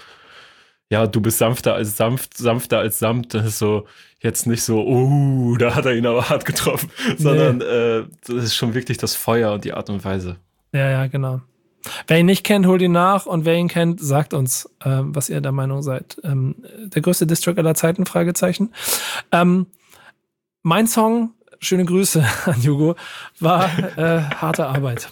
Speaker 4: ja, du bist sanfter als sanft, sanfter als samt, das ist so, jetzt nicht so, oh, da hat er ihn aber hart getroffen, sondern nee. äh, das ist schon wirklich das Feuer und die Art und Weise. Ja, ja, genau. Wer ihn nicht kennt, holt ihn nach und wer ihn kennt, sagt uns, äh, was ihr der Meinung seid. Ähm, der größte Diss-Track aller Zeiten, Fragezeichen. Ähm, mein Song, schöne Grüße an Hugo, war äh, harte Arbeit.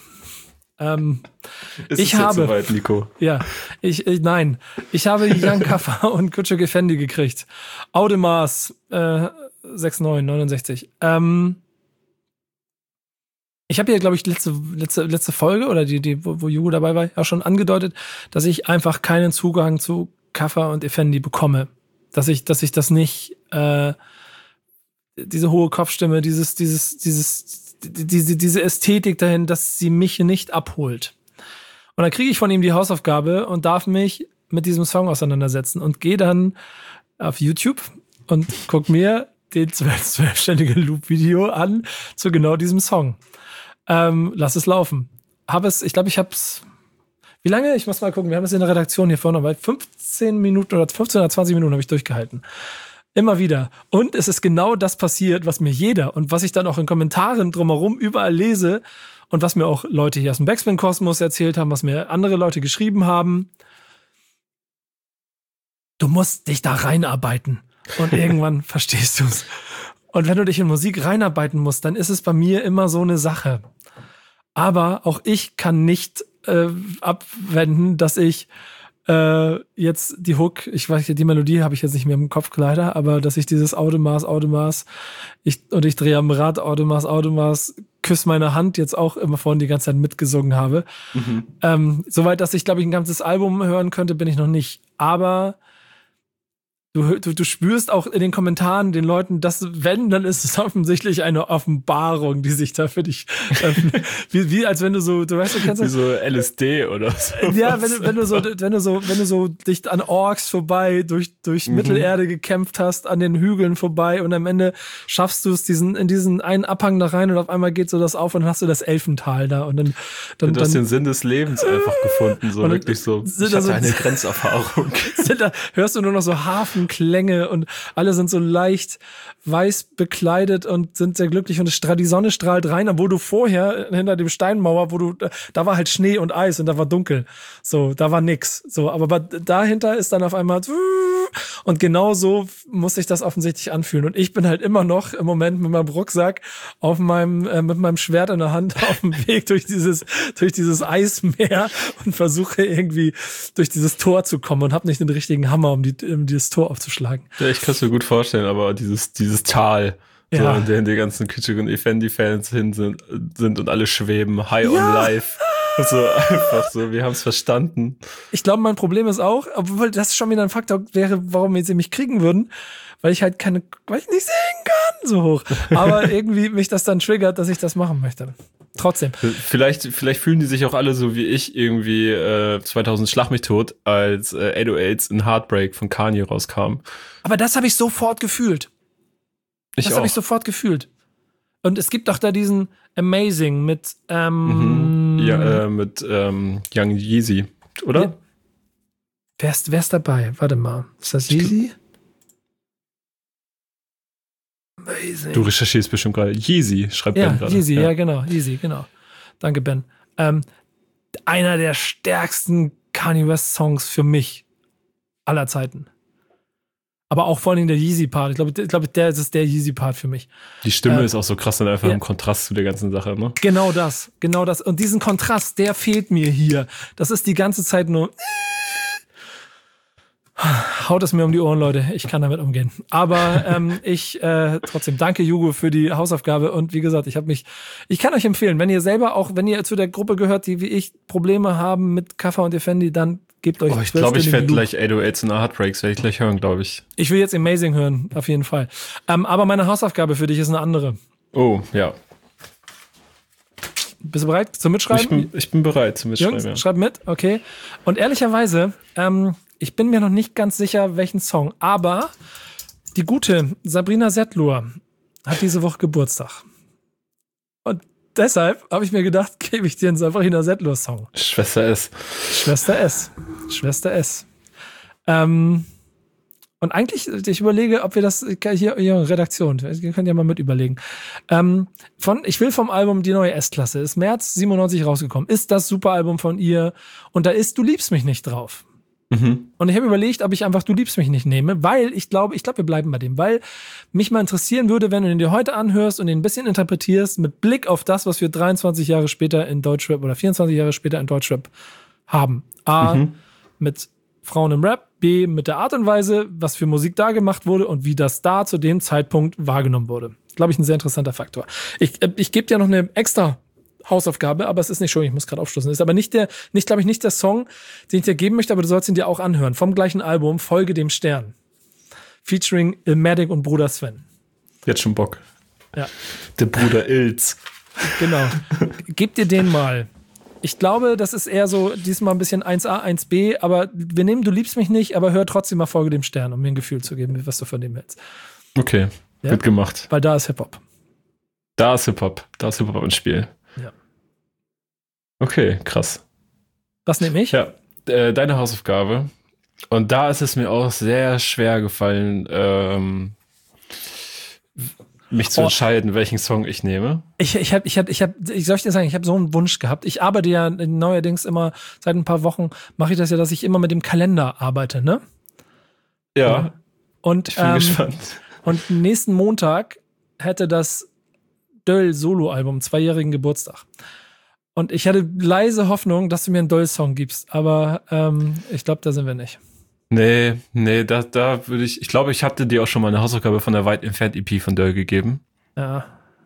Speaker 4: Ähm, ist ich es habe, jetzt soweit, Nico? Ja, ich, ich nein, ich habe Young Kaffer und Kutsche Gefendi gekriegt. Audemars äh, sechs neun neunundsechzig. Ähm, ich habe hier, glaube ich, letzte letzte letzte Folge oder die die wo, wo Hugo dabei war, auch schon angedeutet, dass ich einfach keinen Zugang zu Kaffer und Effendi bekomme, dass ich dass ich das nicht äh, diese hohe Kopfstimme, dieses dieses dieses diese, diese Ästhetik dahin, dass sie mich nicht abholt. Und dann kriege ich von ihm die Hausaufgabe und darf mich mit diesem Song auseinandersetzen und gehe dann auf YouTube und guck mir den zwölfständigen Loop-Video an zu genau diesem Song. Ähm, lass es laufen. Hab es, ich glaube, ich hab's, wie lange? Ich muss mal gucken, wir haben es in der Redaktion hier vorne, weil fünfzehn Minuten oder fünfzehn oder zwanzig Minuten habe ich durchgehalten. Immer wieder. Und es ist genau das passiert, was mir jeder und was ich dann auch in Kommentaren drumherum überall lese und was mir auch Leute hier aus dem Backspin-Kosmos erzählt haben, was mir andere Leute geschrieben haben. Du musst dich da reinarbeiten und irgendwann verstehst du es. Und wenn du dich in Musik reinarbeiten musst, dann ist es bei mir immer so eine Sache. Aber auch ich kann nicht äh, abwenden, dass ich Äh, jetzt die Hook, ich weiß, die Melodie habe ich jetzt nicht mehr im Kopf leider, aber dass ich dieses Audemars, Audemars, ich, und ich drehe am Rad, Audemars, Audemars,
Speaker 3: Küss meine Hand jetzt auch immer vorhin die ganze Zeit mitgesungen habe. Mhm. Ähm, soweit, dass ich, glaube ich, ein ganzes Album hören könnte, bin ich noch nicht. Aber Du, du, du spürst auch in den Kommentaren den Leuten, dass wenn, dann ist es offensichtlich eine Offenbarung, die sich da für dich, ähm, wie, wie als wenn du so, du weißt, du kennst das?
Speaker 4: Wie so L S D oder so.
Speaker 3: Ja, wenn, wenn du so, wenn du so, wenn du so dich an Orks vorbei durch, durch mhm. Mittelerde gekämpft hast, an den Hügeln vorbei und am Ende schaffst du es diesen, in diesen einen Abhang da rein und auf einmal geht so das auf und dann hast du das Elfental da und dann, dann,
Speaker 4: du hast
Speaker 3: dann,
Speaker 4: den Sinn des Lebens einfach gefunden, so wirklich so. Ich hatte so, eine Grenzerfahrung.
Speaker 3: Da, hörst du nur noch so Hafen Klänge und alle sind so leicht weiß bekleidet und sind sehr glücklich und die Sonne strahlt rein, obwohl du vorher hinter dem Steinmauer, wo du, da war halt Schnee und Eis und da war dunkel. So, da war nix. So, aber dahinter ist dann auf einmal und genau so muss sich das offensichtlich anfühlen. Und ich bin halt immer noch im Moment mit meinem Rucksack auf meinem, äh, mit meinem Schwert in der Hand auf dem Weg durch dieses, durch dieses Eismeer und versuche irgendwie durch dieses Tor zu kommen und habe nicht den richtigen Hammer, um, die, um dieses Tor aufzuschlagen.
Speaker 4: Ja, ich kann es mir gut vorstellen, aber dieses, dieses Tal, ja. So, in dem die ganzen Kitschig und Effendi-Fans hin sind, sind und alle schweben, high ja. on life. So einfach so, wir haben es verstanden.
Speaker 3: Ich glaube, mein Problem ist auch, obwohl das schon wieder ein Faktor wäre, warum sie mich kriegen würden, weil ich halt keine, weil ich nicht singen kann, so hoch. Aber irgendwie mich das dann triggert, dass ich das machen möchte. Trotzdem.
Speaker 4: Vielleicht, vielleicht fühlen die sich auch alle so wie ich irgendwie äh, zweitausend Schlag mich tot, als äh, acht null acht in Heartbreak von Kanye rauskam.
Speaker 3: Aber das habe ich sofort gefühlt.
Speaker 4: Ich
Speaker 3: das habe ich sofort gefühlt. Und es gibt auch da diesen Amazing mit ähm,
Speaker 4: mhm. ja, äh, mit ähm, Young Yeezy, oder? Ja.
Speaker 3: Wer ist, wer ist dabei? Warte mal. Ist das Yeezy?
Speaker 4: Amazing. Du recherchierst bestimmt gerade. Yeezy, schreibt
Speaker 3: ja,
Speaker 4: Ben gerade.
Speaker 3: Yeezy, ja. ja, genau. Yeezy, genau. Danke, Ben. Ähm, einer der stärksten Kanye West Songs für mich aller Zeiten. Aber auch vor allem der Yeezy-Part. Ich glaube, ich glaube, der ist der Yeezy-Part für mich.
Speaker 4: Die Stimme
Speaker 3: äh,
Speaker 4: ist auch so krass und einfach
Speaker 3: ja.
Speaker 4: im Kontrast zu der ganzen Sache, ne?
Speaker 3: Genau das, genau das. Und diesen Kontrast, der fehlt mir hier. Das ist die ganze Zeit nur haut es mir um die Ohren, Leute. Ich kann damit umgehen. Aber ähm, ich äh, trotzdem danke, Jugo, für die Hausaufgabe. Und wie gesagt, ich habe mich, ich kann euch empfehlen, wenn ihr selber auch, wenn ihr zu der Gruppe gehört, die wie ich Probleme haben mit Kaffer und Effendi, dann gebt euch.
Speaker 4: Oh, ich glaube, ich werde gleich acht null acht in Heartbreaks, werde ich gleich hören, glaube ich.
Speaker 3: Ich will jetzt Amazing hören, auf jeden Fall. Ähm, aber meine Hausaufgabe für dich ist eine andere.
Speaker 4: Oh, ja.
Speaker 3: Bist du bereit zum Mitschreiben?
Speaker 4: Ich bin, ich bin bereit zum Mitschreiben,
Speaker 3: Jungs,
Speaker 4: ja.
Speaker 3: Schreib mit, okay. Und ehrlicherweise, ähm, ich bin mir noch nicht ganz sicher, welchen Song, aber die gute Sabrina Setlur hat diese Woche Geburtstag. Und deshalb habe ich mir gedacht, gebe ich dir einen Sabrina Setlur-Song.
Speaker 4: Schwester S.
Speaker 3: Schwester S. Schwester S. Ähm, und eigentlich, ich überlege, ob wir das hier, hier Redaktion, ihr könnt ja mal mit überlegen. Ähm, von, ich will vom Album Die neue S-Klasse, ist März siebenundneunzig rausgekommen, ist das Superalbum von ihr und da ist Du liebst mich nicht drauf. Mhm. Und ich habe überlegt, ob ich einfach Du liebst mich nicht nehme, weil ich glaube, ich glaube, wir bleiben bei dem, weil mich mal interessieren würde, wenn du den dir heute anhörst und den ein bisschen interpretierst, mit Blick auf das, was wir dreiundzwanzig Jahre später in Deutschrap oder vierundzwanzig Jahre später in Deutschrap haben. A, mhm. mit Frauen im Rap, B, mit der Art und Weise, was für Musik da gemacht wurde und wie das da zu dem Zeitpunkt wahrgenommen wurde. Glaube ich, ein sehr interessanter Faktor. Ich, ich gebe dir noch eine extra Hausaufgabe, aber es ist nicht schön, ich muss gerade aufstoßen. Ist aber nicht der, nicht, glaube ich, nicht der Song, den ich dir geben möchte, aber du sollst ihn dir auch anhören. Vom gleichen Album, Folge dem Stern. Featuring Illmatic und Bruder Sven.
Speaker 4: Jetzt schon Bock.
Speaker 3: Ja.
Speaker 4: Der Bruder Ilz.
Speaker 3: Genau. Gib dir den mal. Ich glaube, das ist eher so diesmal ein bisschen eins A, eins B, aber wir nehmen Du liebst mich nicht, aber hör trotzdem mal Folge dem Stern, um mir ein Gefühl zu geben, was du von dem hältst.
Speaker 4: Okay, ja? Wird gemacht.
Speaker 3: Weil da ist Hip-Hop.
Speaker 4: Da ist Hip-Hop. Da ist Hip-Hop ins Spiel.
Speaker 3: Ja.
Speaker 4: Okay, krass.
Speaker 3: Was nehme ich?
Speaker 4: Ja, äh, deine Hausaufgabe. Und da ist es mir auch sehr schwer gefallen, ähm, mich zu oh. entscheiden, welchen Song ich nehme.
Speaker 3: Ich, ich habe, ich habe, ich habe, ich soll ich dir sagen, ich habe so einen Wunsch gehabt. Ich arbeite ja neuerdings immer, seit ein paar Wochen mache ich das ja, dass ich immer mit dem Kalender arbeite, ne?
Speaker 4: Ja.
Speaker 3: Und,
Speaker 4: ich bin
Speaker 3: ähm,
Speaker 4: gespannt.
Speaker 3: Und nächsten Montag hätte das Döll-Solo-Album zweijährigen Geburtstag. Und ich hatte leise Hoffnung, dass du mir einen Döll-Song gibst, aber ähm, ich glaube, da sind wir nicht.
Speaker 4: Nee, nee, da, da würde ich, ich glaube, ich hatte dir auch schon mal eine Hausaufgabe von der Weit Entfernt E P von Döll gegeben.
Speaker 3: Ja.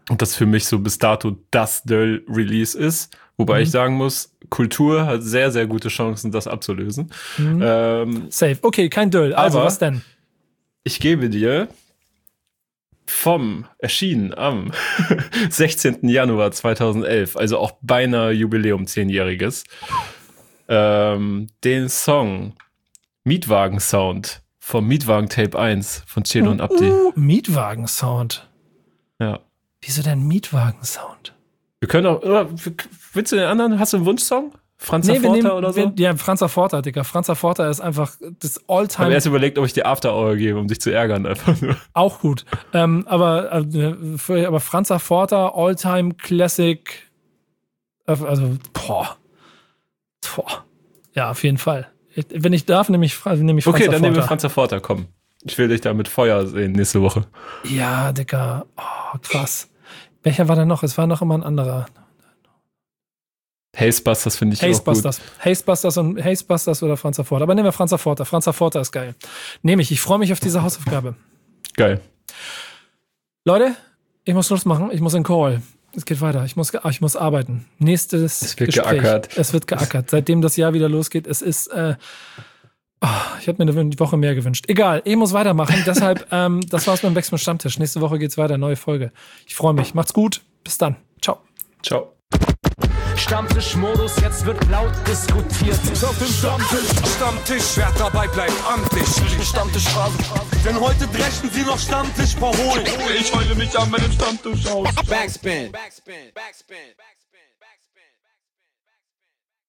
Speaker 4: Und das für mich so bis dato das Döll-Release ist. Wobei mhm. ich sagen muss, Kultur hat sehr, sehr gute Chancen, das abzulösen.
Speaker 3: Mhm. Ähm, Safe. Okay, kein Döll. Also, was denn?
Speaker 4: Ich gebe dir vom, erschienen am sechzehnten Januar zweitausendelf, also auch beinahe Jubiläum zehnjähriges, ähm, den Song Mietwagen-Sound vom Mietwagen-Tape eins von Celo uh, und Abdi.
Speaker 3: Uh, Mietwagen-Sound.
Speaker 4: Ja.
Speaker 3: Wieso denn Mietwagen-Sound?
Speaker 4: Wir können auch, oder, willst du den anderen, hast du einen Wunschsong? Franzer nee, Forta nehmen, oder so?
Speaker 3: Wir, ja, Franzer Forta, Digga. Franzer Forta ist einfach das Alltime.
Speaker 4: Ich habe erst überlegt, ob ich dir After Hour gebe, um dich zu ärgern. Einfach nur.
Speaker 3: Auch gut. ähm, aber, äh, aber Franzer Forta, Alltime Classic. Also, boah. Boah. Ja, auf jeden Fall. Wenn ich darf, nehme ich, nehme ich Franzer
Speaker 4: Okay, dann
Speaker 3: Forta.
Speaker 4: nehmen wir Franzer Forta, komm. Ich will dich da mit Feuer sehen nächste Woche.
Speaker 3: Ja, Digga. Oh, krass. Welcher war da noch? Es war noch immer ein anderer.
Speaker 4: Hazebusters finde ich
Speaker 3: Hazebusters.
Speaker 4: auch gut.
Speaker 3: Hazebusters und Hazebusters oder Franzer Forta. Aber nehmen wir Franzer Forta. Franzer Forta ist geil. Nehme ich. Ich freue mich auf diese Hausaufgabe.
Speaker 4: Geil.
Speaker 3: Leute, ich muss Schluss machen. Ich muss in Call. Es geht weiter. Ich muss, ich muss arbeiten. Nächstes
Speaker 4: es wird
Speaker 3: Gespräch.
Speaker 4: Geackert.
Speaker 3: Es wird geackert. Seitdem das Jahr wieder losgeht, es ist äh, oh, ich hätte mir eine Woche mehr gewünscht. Egal, ich muss weitermachen. Deshalb, ähm, das war's beim Backspin Stammtisch. Nächste Woche geht's weiter. Neue Folge. Ich freue mich. Macht's gut. Bis dann. Ciao.
Speaker 4: Ciao.
Speaker 1: Stammtischmodus, jetzt wird laut diskutiert.
Speaker 2: Auf dem Stammtisch, Stammtisch, wer dabei bleibt, amtlich. Stammtischphase, denn heute brechen sie noch Stammtisch verholen. Ich heule mich an meinem Stammtisch aus.
Speaker 9: Backspin. Backspin. Backspin. Backspin.